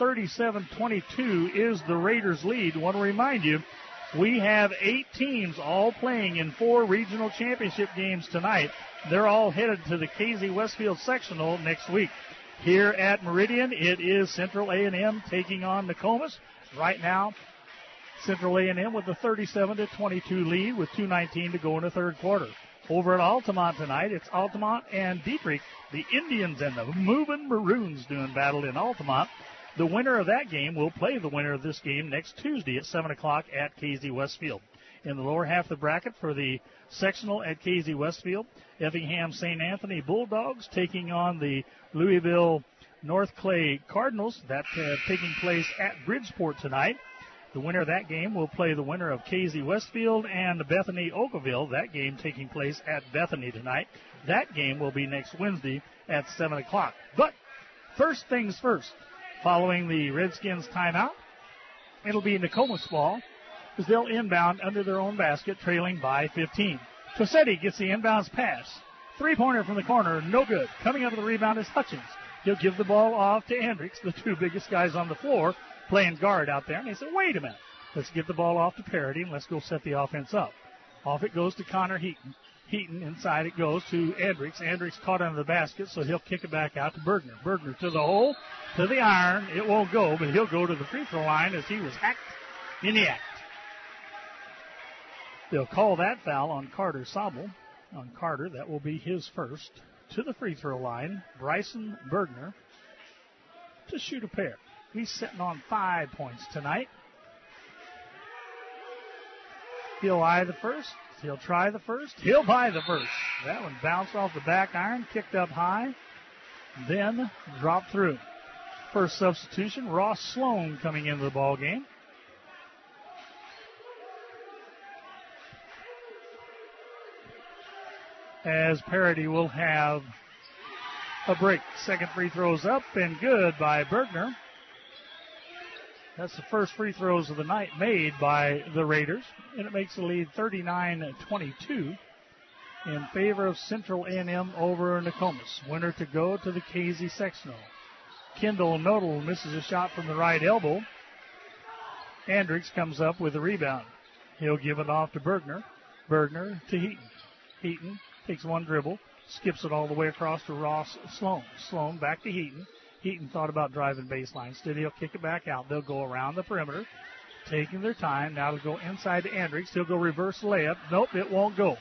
37-22 is the Raiders' lead. Want to remind you, we have 8 teams all playing in 4 regional championship games tonight. They're all headed to the Casey Westfield sectional next week. Here at Meridian, it is Central A&M taking on Nokomis. Right now, Central A&M with the 37-22 lead with 2:19 to go in the third quarter. Over at Altamont tonight, it's Altamont and Dietrich, the Indians and the Moving Maroons doing battle in Altamont. The winner of that game will play the winner of this game next Tuesday at 7 o'clock at Casey Westfield. In the lower half of the bracket for the sectional at Casey Westfield, Effingham St. Anthony Bulldogs taking on the Louisville North Clay Cardinals. That's taking place at Bridgeport tonight. The winner of that game will play the winner of Casey Westfield and Bethany Oakville. That game taking place at Bethany tonight. That game will be next Wednesday at 7 o'clock. But first things first, following the Redskins timeout, it'll be Nokomis ball as they'll inbound under their own basket, trailing by 15. Tosetti gets the inbounds pass. 3-pointer from the corner, no good. Coming up with the rebound is Hutchins. He'll give the ball off to Andricks, the 2 biggest guys on the floor, playing guard out there. And they say, wait a minute. Let's get the ball off to Parody, and let's go set the offense up. Off it goes to Connor Heaton. Heaton inside it goes to Andricks. Andricks caught under the basket, so he'll kick it back out to Bergner. Bergner to the hole, to the iron. It won't go, but he'll go to the free throw line as he was hacked in the act. They'll call that foul on Carter Sabel. On Carter, that will be his first. To the free throw line, Bryson Bergner to shoot a pair. He's sitting on 5 points tonight. He'll eye the first, He'll try the first. He'll buy the first. That one bounced off the back iron, kicked up high, then dropped through. First substitution, Ross Sloan coming into the ball game. As Parity will have a break. Second free throw's up and good by Bergner. That's the first free throws of the night made by the Raiders, and it makes the lead 39-22 in favor of Central A&M over Nokomis. Winner to go to the Casey sectional. Kendall Nodal misses a shot from the right elbow. Andricks comes up with a rebound. He'll give it off to Bergner. Bergner to Heaton. Heaton takes one dribble, skips it all the way across to Ross Sloan. Sloan back to Heaton. Heaton thought about driving baseline. Instead, he'll kick it back out. They'll go around the perimeter, taking their time. Now to go inside to Andricks. He'll go reverse layup. Nope, it won't go.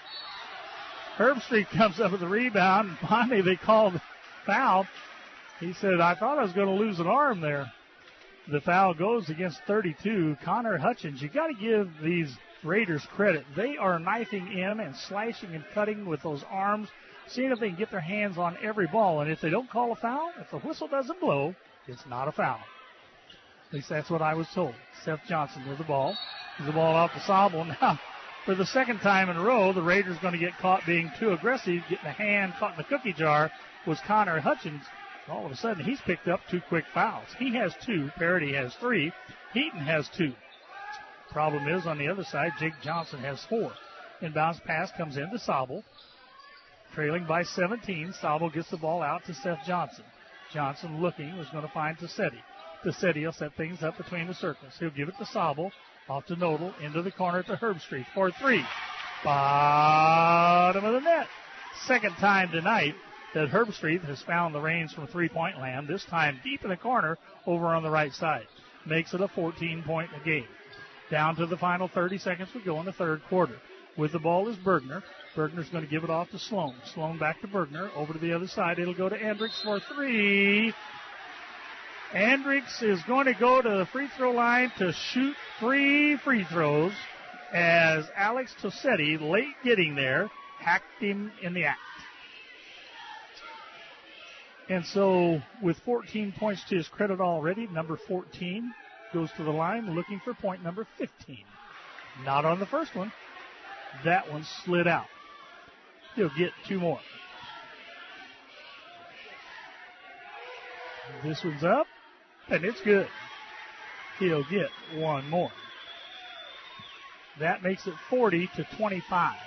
Herbstreit comes up with the rebound, and finally they called foul. He said, I thought I was going to lose an arm there. The foul goes against 32. Connor Hutchins, you got to give these Raiders credit. They are knifing in and slashing and cutting with those arms, seeing if they can get their hands on every ball. And if they don't call a foul, if the whistle doesn't blow, it's not a foul. At least that's what I was told. Seth Johnson with the ball. The ball off the Sobel. Now, for the second time in a row, the Raiders going to get caught being too aggressive, getting a hand caught in the cookie jar was Connor Hutchins. All of a sudden, he's picked up 2 quick fouls. He has 2. Parity has 3. Heaton has 2. Problem is, on the other side, Jake Johnson has 4. Inbounds pass comes into Sobel. Trailing by 17, Sobel gets the ball out to Seth Johnson. Johnson looking, was going to find Tassetti. Tassetti will set things up between the circles. He'll give it to Sobel, off to Nodal, into the corner to Herbstreit for 3. Bottom of the net. Second time tonight that Herbstreit has found the range from three-point land, this time deep in the corner over on the right side. Makes it a 14-point game. Down to the final 30 seconds we go in the third quarter. With the ball is Bergner. Bergner's going to give it off to Sloan. Sloan back to Bergner. Over to the other side. It'll go to Andricks for 3. Andricks is going to go to the free throw line to shoot 3 free throws as Alex Tassetti, late getting there, hacked him in the act. And so with 14 points to his credit already, number 14 goes to the line looking for point number 15. Not on the first one. That one slid out. He'll get 2 more. This one's up, and it's good. He'll get 1 more. That makes it 40-25.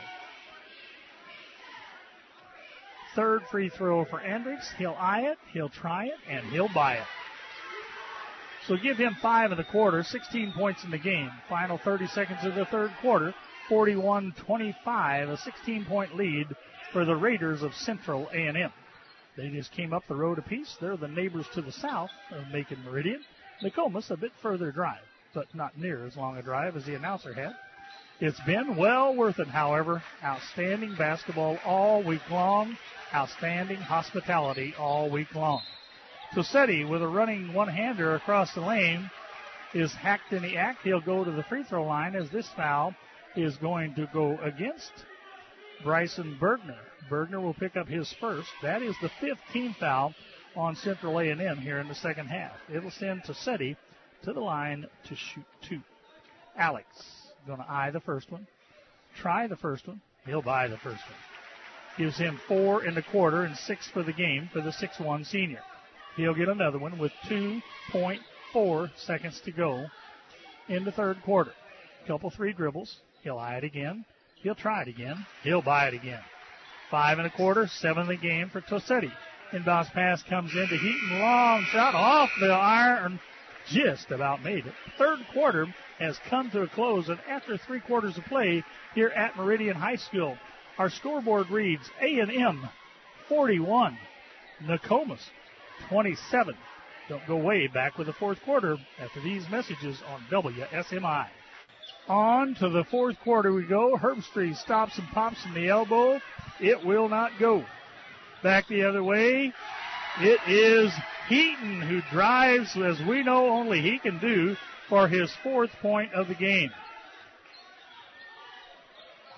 Third free throw for Andricks. He'll eye it, he'll try it, and he'll buy it. So give him 5 in the quarter, 16 points in the game. Final 30 seconds of the third quarter, 41-25, a 16-point lead for the Raiders of Central A&M. They just came up the road a piece. They're the neighbors to the south of Macon Meridian. Nokomis a bit further drive, but not near as long a drive as the announcer had. It's been well worth it, however. Outstanding basketball all week long. Outstanding hospitality all week long. Tassetti with a running one-hander across the lane is hacked in the act. He'll go to the free throw line as this foul is going to go against Bryson Bergner. Bergner will pick up his first. That is the 15th foul on Central A&M here in the second half. It'll send Tassetti to the line to shoot 2. Alex going to eye the first one, try the first one. He'll buy the first one. Gives him 4 in the quarter and 6 for the game for the 6'1 senior. He'll get another one with 2.4 seconds to go in the third quarter. Couple 3 dribbles. He'll eye it again. He'll try it again. He'll buy it again. 5 1/4, 7 in the game for Tassetti. Inbounds pass comes into Heaton. Long shot off the iron. Just about made it. Third quarter has come to a close, and after 3 quarters of play here at Meridian High School, our scoreboard reads A&M 41, Nokomis 27. Don't go way back with the fourth quarter after these messages on WSMI. On to the fourth quarter we go. Herbstreit stops and pops in the elbow. It will not go. Back the other way. It is Heaton who drives, as we know only he can do, for his 4th point of the game.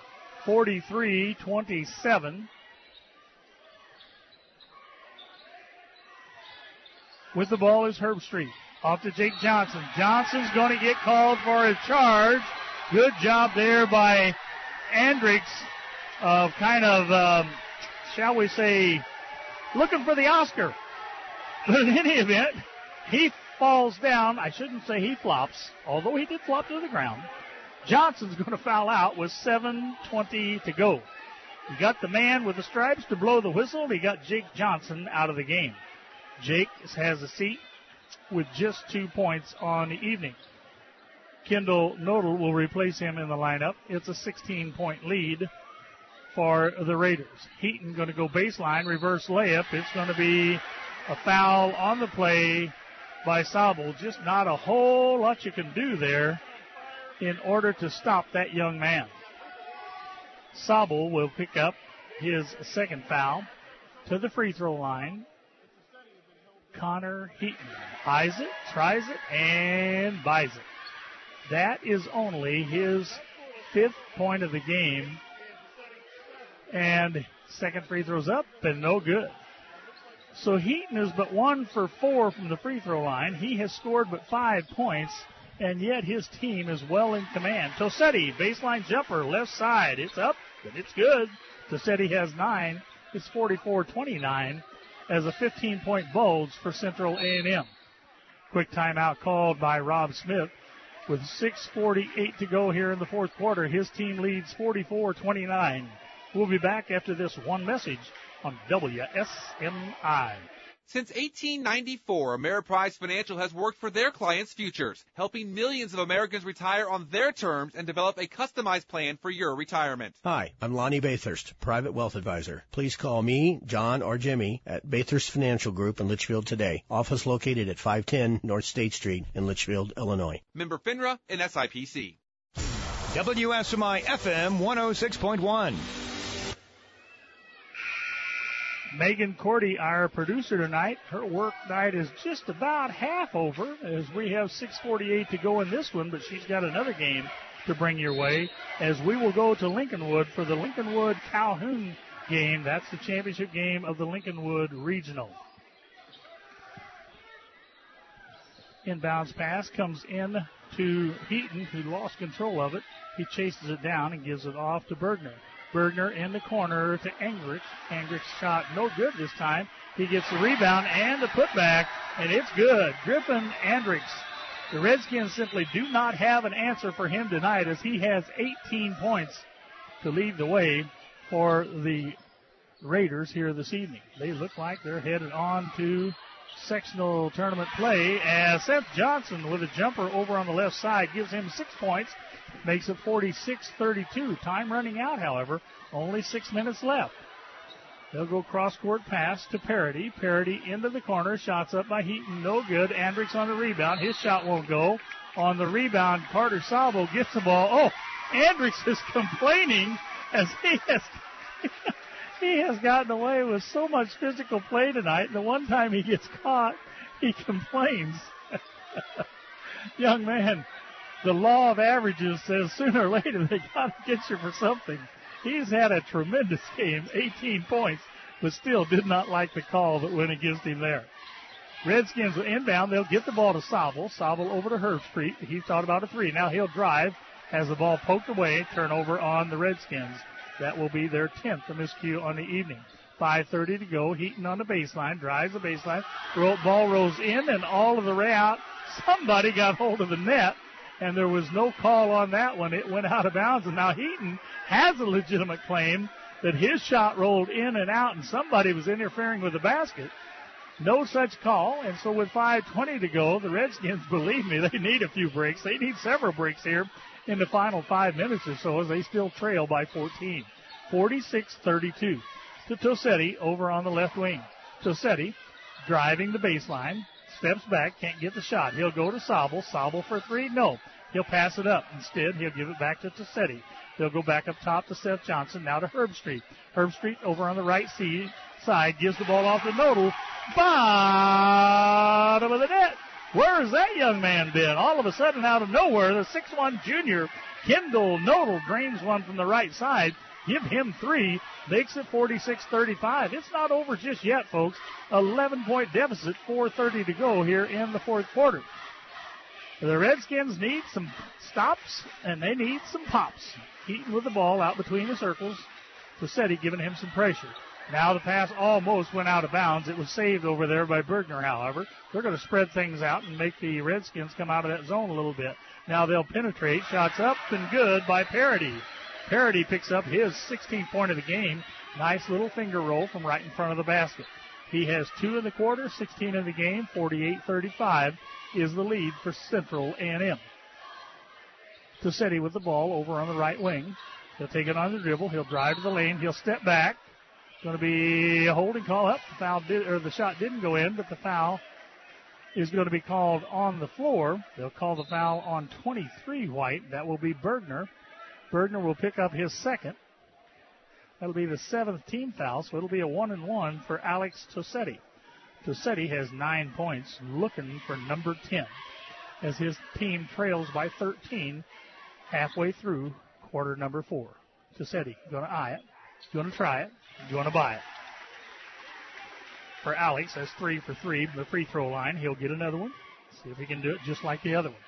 43-27. With the ball is Herbstreit. Off to Jake Johnson. Johnson's going to get called for a charge. Good job there by Andricks of shall we say, looking for the Oscar. But in any event, he falls down. I shouldn't say he flops, although he did flop to the ground. Johnson's going to foul out with 7:20 to go. He got the man with the stripes to blow the whistle. He got Jake Johnson out of the game. Jake has a seat with just 2 points on the evening. Kendall Nodal will replace him in the lineup. It's a 16-point lead for the Raiders. Heaton going to go baseline, reverse layup. It's going to be a foul on the play by Sobel. Just not a whole lot you can do there in order to stop that young man. Sobel will pick up his second foul to the free throw line. Connor Heaton eyes it, tries it, and buys it. That is only his 5th point of the game. And second free throw's up and no good. So Heaton is but 1 for 4 from the free throw line. He has scored but 5 points, and yet his team is well in command. Tosetti, baseline jumper, left side. It's up, but it's good. Tosetti has 9. It's 44-29 as a 15-point bulge for Central A&M. Quick timeout called by Rob Smith. With 6:48 to go here in the fourth quarter, his team leads 44-29. We'll be back after this one message on WSMI. Since 1894, Ameriprise Financial has worked for their clients' futures, helping millions of Americans retire on their terms and develop a customized plan for your retirement. Hi, I'm Lonnie Bathurst, Private Wealth Advisor. Please call me, John, or Jimmy at Bathurst Financial Group in Litchfield today. Office located at 510 North State Street in Litchfield, Illinois. Member FINRA and SIPC. WSMI FM 106.1. Megan Cordy, our producer tonight, her work night is just about half over as we have 6:48 to go in this one, but she's got another game to bring your way as we will go to Lincolnwood for the Lincolnwood-Calhoun game. That's the championship game of the Lincolnwood Regional. Inbounds pass comes in to Heaton, who lost control of it. He chases it down and gives it off to Bergner. Bergner in the corner to Engrich. Engrich's shot no good this time. He gets the rebound and the putback, and it's good. Griffin Andricks. The Redskins simply do not have an answer for him tonight as he has 18 points to lead the way for the Raiders here this evening. They look like they're headed on to sectional tournament play as Seth Johnson with a jumper over on the left side gives him 6 points. Makes it 46-32. Time running out, however. Only 6 minutes left. They'll go cross-court pass to Parody. Parody into the corner. Shots up by Heaton. No good. Andricks on the rebound. His shot won't go. On the rebound, Carter Sabo gets the ball. Oh, Andricks is complaining as he has gotten away with so much physical play tonight. And the one time he gets caught, he complains. Young man. The law of averages says sooner or later they got to get you for something. He's had a tremendous game, 18 points, but still did not like the call that went against him there. Redskins will inbound. They'll get the ball to Sobel. Sobel over to Herbstreit. He thought about a three. Now he'll drive. Has the ball poked away. Turnover on the Redskins. That will be their 10th miscue on the evening. 5:30 to go. Heaton on the baseline. Drives the baseline. Ball rolls in, and all of the way out. Somebody got hold of the net. And there was no call on that one. It went out of bounds. And now Heaton has a legitimate claim that his shot rolled in and out and somebody was interfering with the basket. No such call. And so with 5:20 to go, the Redskins, believe me, they need a few breaks. They need several breaks here in the final 5 minutes or so as they still trail by 14. 46-32 to Tosetti over on the left wing. Tosetti driving the baseline. Steps back, can't get the shot. He'll go to Sobel. Sobel for three? No. He'll pass it up. Instead, he'll give it back to Tosetti. They'll go back up top to Seth Johnson. Now to Herbstreit. Herbstreit over on the right side gives the ball off to Nodal. Bottom of the net. Where has that young man been? All of a sudden, out of nowhere, the 6'1 junior, Kendall Nodal, drains one from the right side. give him 3, makes it 46-35. It's not over just yet, folks. 11-point deficit, 4:30 to go here in the fourth quarter. The Redskins need some stops, and they need some pops. Heaton with the ball out between the circles. Fassetti giving him some pressure. Now the pass almost went out of bounds. It was saved over there by Bergner, however. They're going to spread things out and make the Redskins come out of that zone a little bit. Now they'll penetrate. Shots up and good by Parody. Parody picks up his 16th point of the game. Nice little finger roll from right in front of the basket. He has 2 in the quarter, 16 in the game. 48-35 is the lead for Central A&M. Fassetti with the ball over on the right wing. He'll take it on the dribble. He'll drive to the lane. He'll step back. Going to be a holding call up. The shot didn't go in, but the foul is going to be called on the floor. They'll call the foul on 23 White. That will be Bergner. Bergner will pick up his second. That'll be the 7th team foul, so it'll be a 1-and-1 for Alex Tossetti. Tossetti has 9 points, looking for number 10, as his team trails by 13 halfway through quarter number 4. Tossetti going to eye it, going to try it, going to buy it. For Alex, that's 3 for 3 from the free throw line. He'll get another one. See if he can do it just like the other one.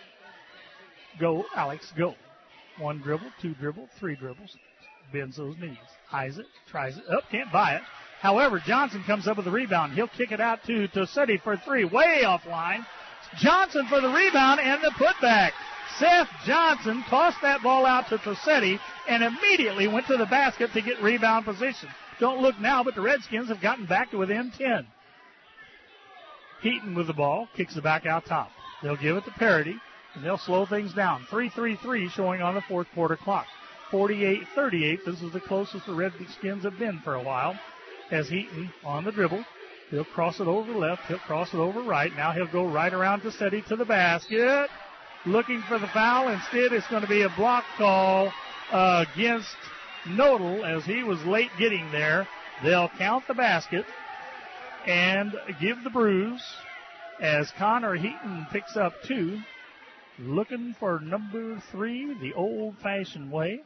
Go, Alex, go. 1 dribble, 2 dribble, 3 dribbles. Bends those knees. Eyes it, tries it. Up, can't buy it. However, Johnson comes up with the rebound. He'll kick it out to Tossetti for 3. Way offline. Johnson for the rebound and the putback. Seth Johnson tossed that ball out to Tossetti and immediately went to the basket to get rebound position. Don't look now, but the Redskins have gotten back to within 10. Heaton with the ball, kicks it back out top. They'll give it to Parody, and they'll slow things down. 3:33 showing on the fourth quarter clock. 48-38. This is the closest the Redskins have been for a while. As Heaton on the dribble. He'll cross it over left. He'll cross it over right. Now he'll go right around Tossetti to the basket. Looking for the foul. Instead, it's going to be a block call against Nodal as he was late getting there. They'll count the basket and give the bruise as Connor Heaton picks up 2. Looking for number 3 the old-fashioned way.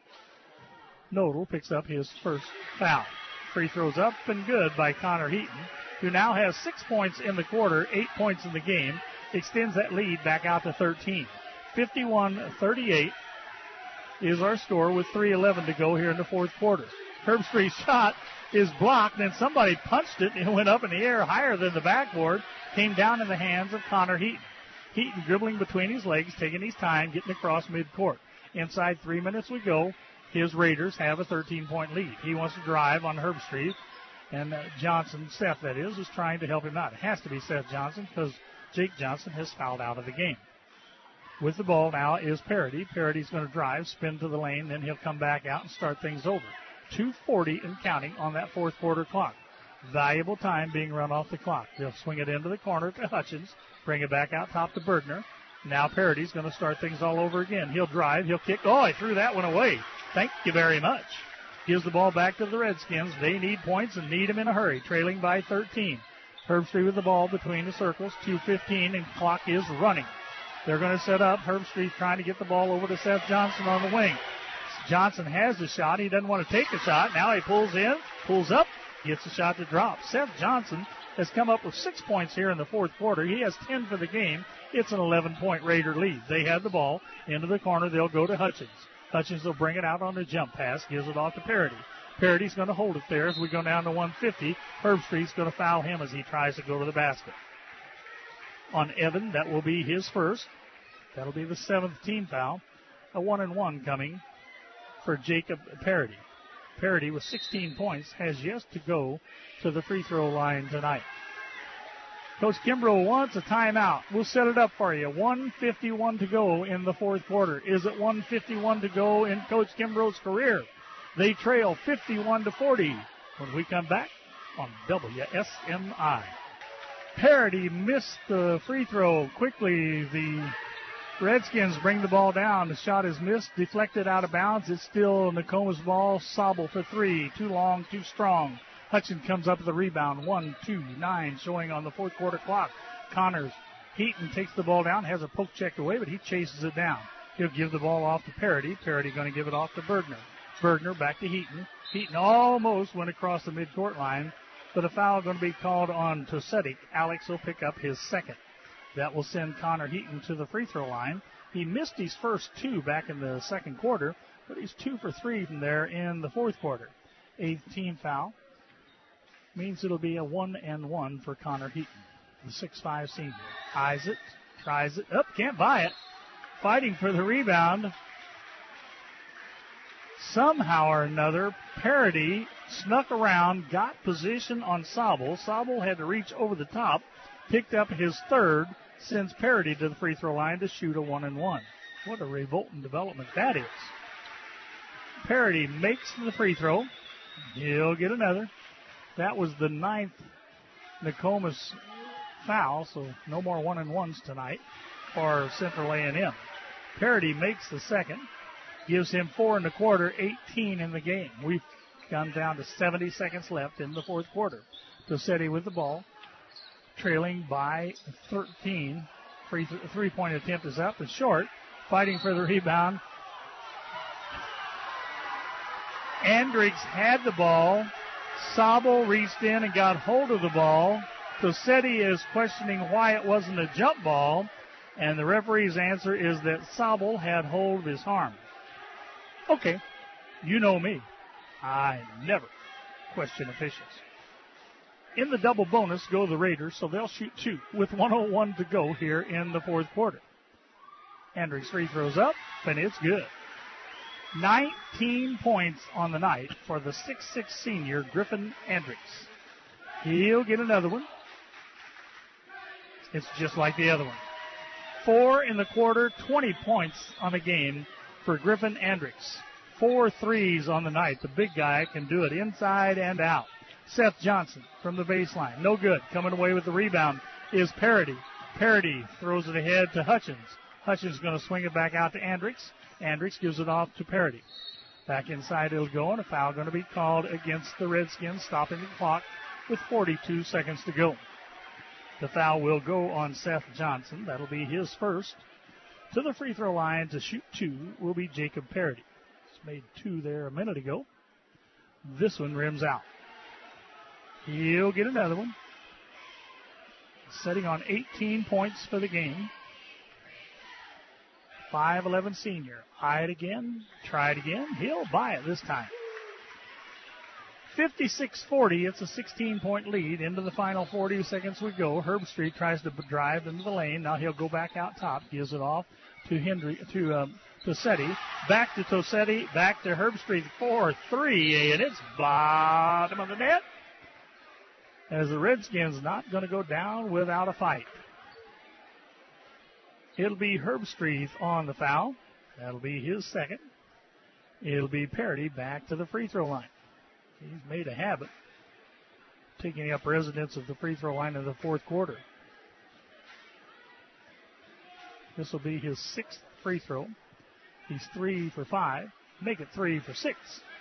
Nodal picks up his first foul. Free throws up and good by Connor Heaton, who now has 6 points in the quarter, 8 points in the game. Extends that lead back out to 13. 51-38 is our score with 3:11 to go here in the fourth quarter. Herbstreit's shot is blocked, and somebody punched it, and it went up in the air higher than the backboard, came down in the hands of Connor Heaton. Heaton dribbling between his legs, taking his time, getting across midcourt. Inside 3 minutes we go. His Raiders have a 13-point lead. He wants to drive on Herbstreit, and Johnson, Seth that is trying to help him out. It has to be Seth Johnson because Jake Johnson has fouled out of the game. With the ball now is Parody. Parody's going to drive, spin to the lane, then he'll come back out and start things over. 2:40 and counting on that fourth quarter clock. Valuable time being run off the clock. They'll swing it into the corner to Hutchins, bring it back out top to Bergner. Now Parody's going to start things all over again. He'll drive, he'll kick. Oh, he threw that one away. Thank you very much. Gives the ball back to the Redskins. They need points and need them in a hurry, trailing by 13. Herbstreit with the ball between the circles, 2:15, and clock is running. They're going to set up. Herbstreit trying to get the ball over to Seth Johnson on the wing. Johnson has the shot. He doesn't want to take the shot. Now he pulls in, pulls up, gets the shot to drop. Seth Johnson has come up with 6 points here in the fourth quarter. He has 10 for the game. It's an 11-point Raider lead. They have the ball into the corner. They'll go to Hutchins. Hutchins will bring it out on the jump pass, gives it off to Parody. Parody's going to hold it there as we go down to 150. Herbstreit's going to foul him as he tries to go to the basket. On Evan, that will be his first. That'll be the 7th team foul. A 1-and-1 coming for Jacob Parody. Parody with 16 points has yet to go to the free throw line tonight. Coach Kimbrough wants a timeout. We'll set it up for you. 1:51 to go in the fourth quarter. Is it 1:51 to go in Coach Kimbrough's career? They trail 51-40 when we come back on WSMI. Parody missed the free throw quickly. The Redskins bring the ball down. The shot is missed, deflected out of bounds. It's still Nokoma's ball. Sobel for 3. Too long, too strong. Hutchins comes up with the rebound. 1-2-9 showing on the fourth quarter clock. Connors. Heaton takes the ball down, has a poke checked away, but he chases it down. He'll give the ball off to Parody. Parody going to give it off to Bergner. Bergner back to Heaton. Heaton almost went across the midcourt line, but a foul going to be called on Tosetic. Alex will pick up his second. That will send Connor Heaton to the free throw line. He missed his first two back in the second quarter, but he's 2 for 3 from there in the fourth quarter. 8th team foul means it'll be a 1-and-1 for Connor Heaton, the 6'5" senior. Eyes it, tries it, can't buy it. Fighting for the rebound. Somehow or another, Parody snuck around, got position on Sobel. Sobel had to reach over the top, picked up his third, sends Parody to the free throw line to shoot a 1-and-1. What a revolting development that is. Parody makes the free throw. He'll get another. That was the 9th Nokomis foul, so no more 1-and-1s tonight for Central A&M. Parody makes the second. Gives him 4 in the quarter, 18 in the game. We've gone down to 70 seconds left in the fourth quarter. Tosetti with the ball, trailing by 13. Three-point attempt is up and short. Fighting for the rebound. Andrix had the ball. Sobel reached in and got hold of the ball. Tosetti is questioning why it wasn't a jump ball, and the referee's answer is that Sobel had hold of his arm. Okay, you know me. I never question officials. In the double bonus go the Raiders, so they'll shoot 2 with 1:01 to go here in the fourth quarter. Andrix free throws up, and it's good. 19 points on the night for the 6'6" senior, Griffin Andrix. He'll get another one. It's just like the other one. 4 in the quarter, 20 points on the game for Griffin Andrix. 4 threes on the night. The big guy can do it inside and out. Seth Johnson from the baseline. No good. Coming away with the rebound is Parody. Parody throws it ahead to Hutchins. Hutchins is going to swing it back out to Andrix. Andrix gives it off to Parody. Back inside it'll go, and a foul going to be called against the Redskins, stopping the clock with 42 seconds to go. The foul will go on Seth Johnson. That'll be his first. To the free throw line to shoot 2 will be Jacob Parody. He's made 2 there a minute ago. This one rims out. He'll get another one. Setting on 18 points for the game. 5'11" senior. Eye it again. Try it again. He'll buy it this time. 56-40. It's a 16-point lead. Into the final 40 seconds we go. Herbstreit tries to drive into the lane. Now he'll go back out top. Gives it off to Tosetti. Back to Tosetti. Back to Herbstreit. 4-3. And it's bottom of the net. As the Redskins not going to go down without a fight. It'll be Herbstreit on the foul. That'll be his second. It'll be Parody back to the free throw line. He's made a habit taking up residence of the free throw line in the fourth quarter. This will be his 6th free throw. He's 3 for 5. Make it 3 for 6.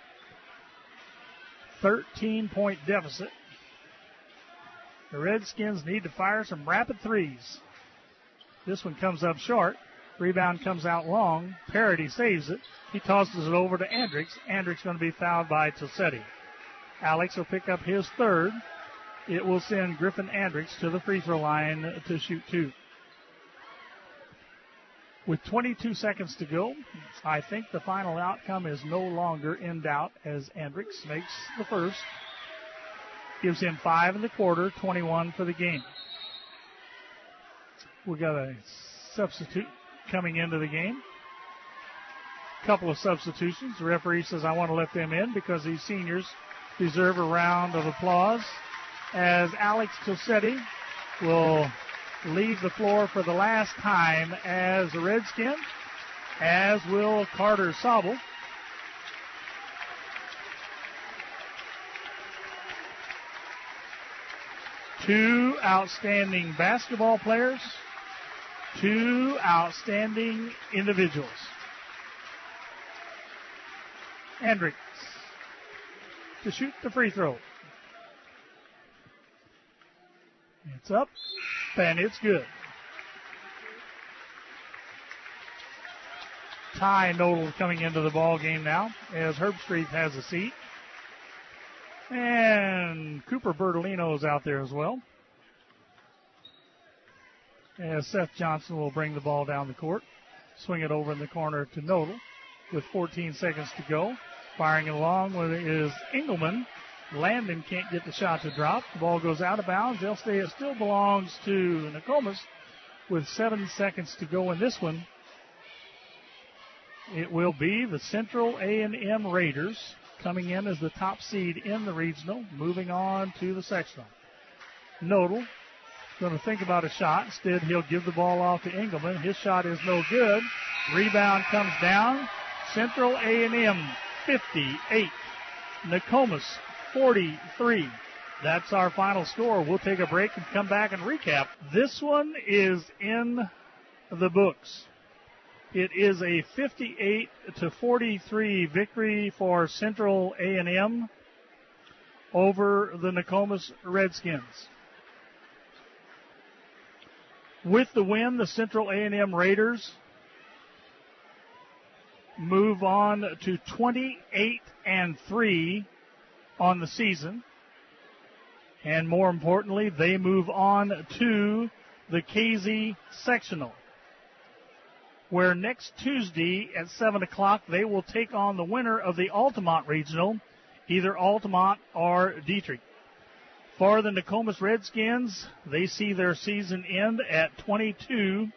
13-point deficit. The Redskins need to fire some rapid threes. This one comes up short. Rebound comes out long. Parody saves it. He tosses it over to Andrix. Andrix going to be fouled by Tosetti. Alex will pick up his third. It will send Griffin Andrix to the free throw line to shoot 2. With 22 seconds to go, I think the final outcome is no longer in doubt as Andrix makes the first. Gives him 5 in the quarter, 21 for the game. We got a substitute coming into the game. Couple of substitutions. The referee says I want to let them in because these seniors deserve a round of applause. As Alex Tosetti will leave the floor for the last time as a Redskin, as will Carter Sobel. Two outstanding basketball players, 2 outstanding individuals. Andrix to shoot the free throw. It's up, and it's good. Ty Nodal coming into the ball game now as Herb Street has a seat. And Cooper Bertolino is out there as well. As Seth Johnson will bring the ball down the court. Swing it over in the corner to Nodal with 14 seconds to go. Firing along with it is Engelman. Landon can't get the shot to drop. The ball goes out of bounds. They'll stay. It still belongs to Nokomis with 7 seconds to go in this one. It will be the Central A&M Raiders coming in as the top seed in the regional, moving on to the sectional. Nodal going to think about a shot. Instead, he'll give the ball off to Engelman. His shot is no good. Rebound comes down. Central A&M 58. Nokomis 43. That's our final score. We'll take a break and come back and recap. This one is in the books. It is a 58-43 victory for Central A&M over the Nokomis Redskins. With the win, the Central A&M Raiders move on to 28-3 on the season. And more importantly, they move on to the KZ Sectional, where next Tuesday at 7 o'clock they will take on the winner of the Altamont Regional, either Altamont or Dietrich. For the Nokomis Redskins, they see their season end at 22-11.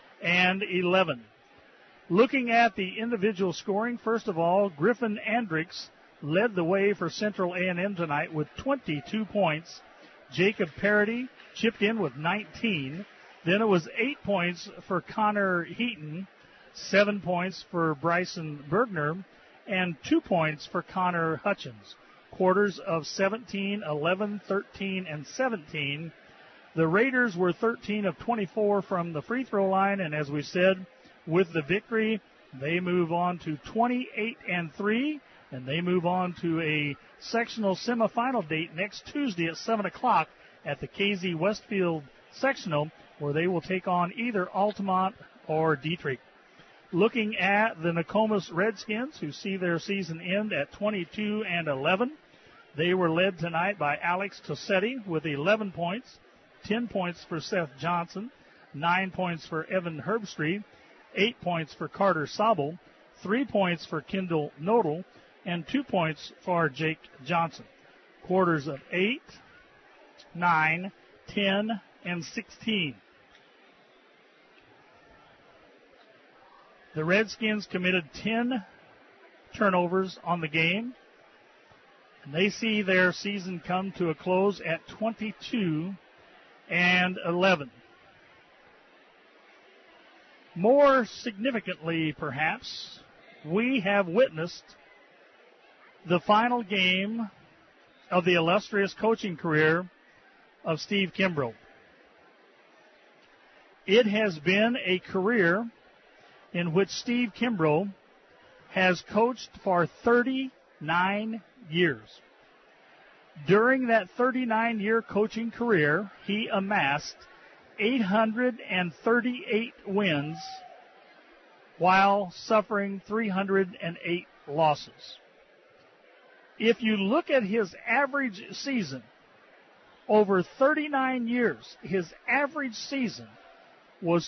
Looking at the individual scoring, first of all, Griffin Andricks led the way for Central A&M tonight with 22 points. Jacob Parody chipped in with 19. Then it was 8 points for Connor Heaton, 7 points for Bryson Bergner, and 2 points for Connor Hutchins. Quarters of 17, 11, 13, and 17. The Raiders were 13 of 24 from the free throw line, and as we said, with the victory, they move on to 28-3, and they move on to a sectional semifinal date next Tuesday at 7 o'clock at the KZ Westfield Sectional, where they will take on either Altamont or Dietrich. Looking at the Nokomis Redskins, who see their season end at 22-11, they were led tonight by Alex Tossetti with 11 points, 10 points for Seth Johnson, 9 points for Evan Herbstreit, 8 points for Carter Sobel, 3 points for Kendall Nodal, and 2 points for Jake Johnson. Quarters of 8, 9, 10, and 16. The Redskins committed 10 turnovers on the game, and they see their season come to a close at 22-11. More significantly, perhaps, we have witnessed the final game of the illustrious coaching career of Steve Kimbrough. It has been a career in which Steve Kimbrough has coached for 39 years. During that 39-year coaching career, he amassed 838 wins while suffering 308 losses. If you look at his average season over 39 years, his average season was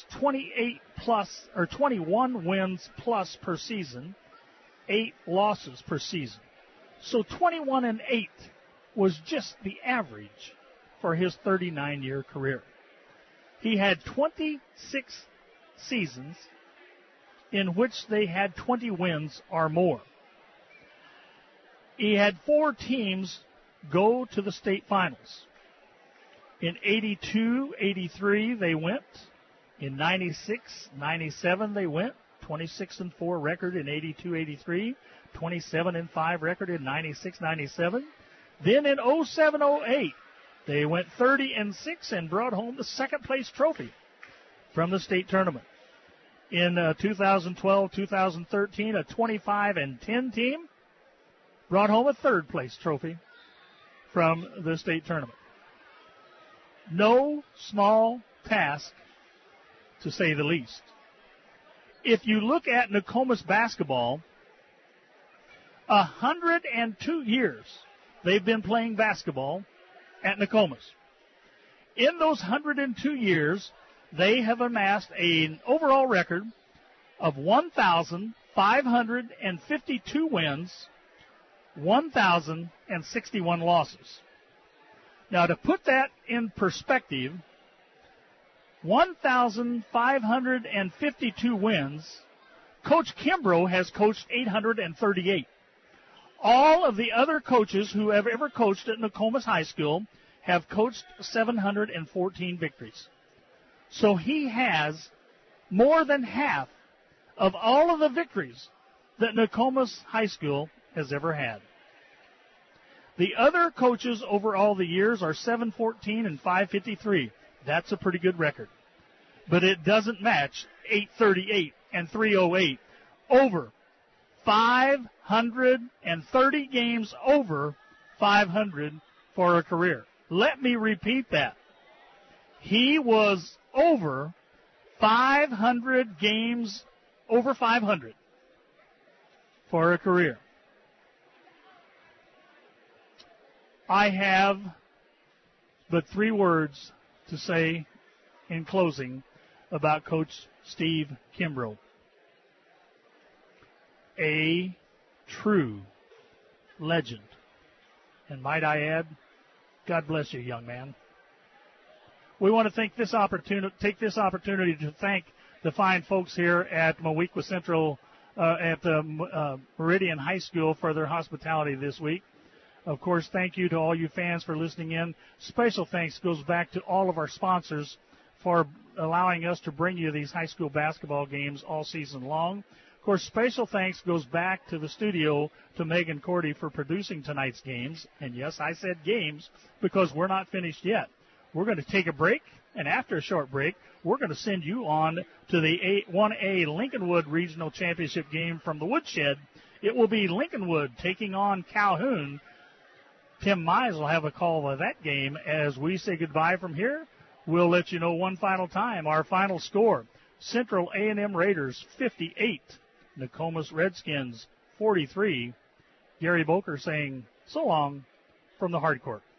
21 wins plus per season, 8 losses per season. So 21-8 was just the average for his 39-year career. He had 26 seasons in which they had 20 wins or more. He had 4 teams go to the state finals. In 82-83 they went. In 96-97 they went. 26-4 record in 82-83. 27-5 record in 96-97. Then in 07-08 they went 30-6 and brought home the second place trophy from the state tournament. In 2012-2013, a 25-10 team brought home a third place trophy from the state tournament. No small task, to say the least. if you look at Nokomis basketball, 102 years they've been playing basketball at Nokomis. In those 102 years, they have amassed an overall record of 1,552 wins, 1,061 losses. Now, to put that in perspective, 1,552 wins, Coach Kimbrough has coached 838. All of the other coaches who have ever coached at Nokomis High School have coached 714 victories. So he has more than half of all of the victories that Nokomis High School has ever had. The other coaches over all the years are 714 and 553. That's a pretty good record. But it doesn't match 838 and 308. Over 530 games over 500 for a career. Let me repeat that. He was over 500 games over 500 for a career. I have but 3 words to say in closing about Coach Steve Kimbrough. A true legend. And might I add, God bless you, young man. We want to take this opportunity to thank the fine folks here at Moweaqua Central at Meridian High School for their hospitality this week. Of course, thank you to all you fans for listening in. Special thanks goes back to all of our sponsors for allowing us to bring you these high school basketball games all season long. Of course, special thanks goes back to the studio to Megan Cordy for producing tonight's games. And yes, I said games because we're not finished yet. We're going to take a break, and after a short break, we're going to send you on to the 1A Lincolnwood Regional Championship game from the Woodshed. It will be Lincolnwood taking on Calhoun. Tim Mize will have a call of that game. As we say goodbye from here, we'll let you know one final time our final score. Central A&M Raiders 58, Nokomis Redskins 43. Gary Boker saying so long from the hard court.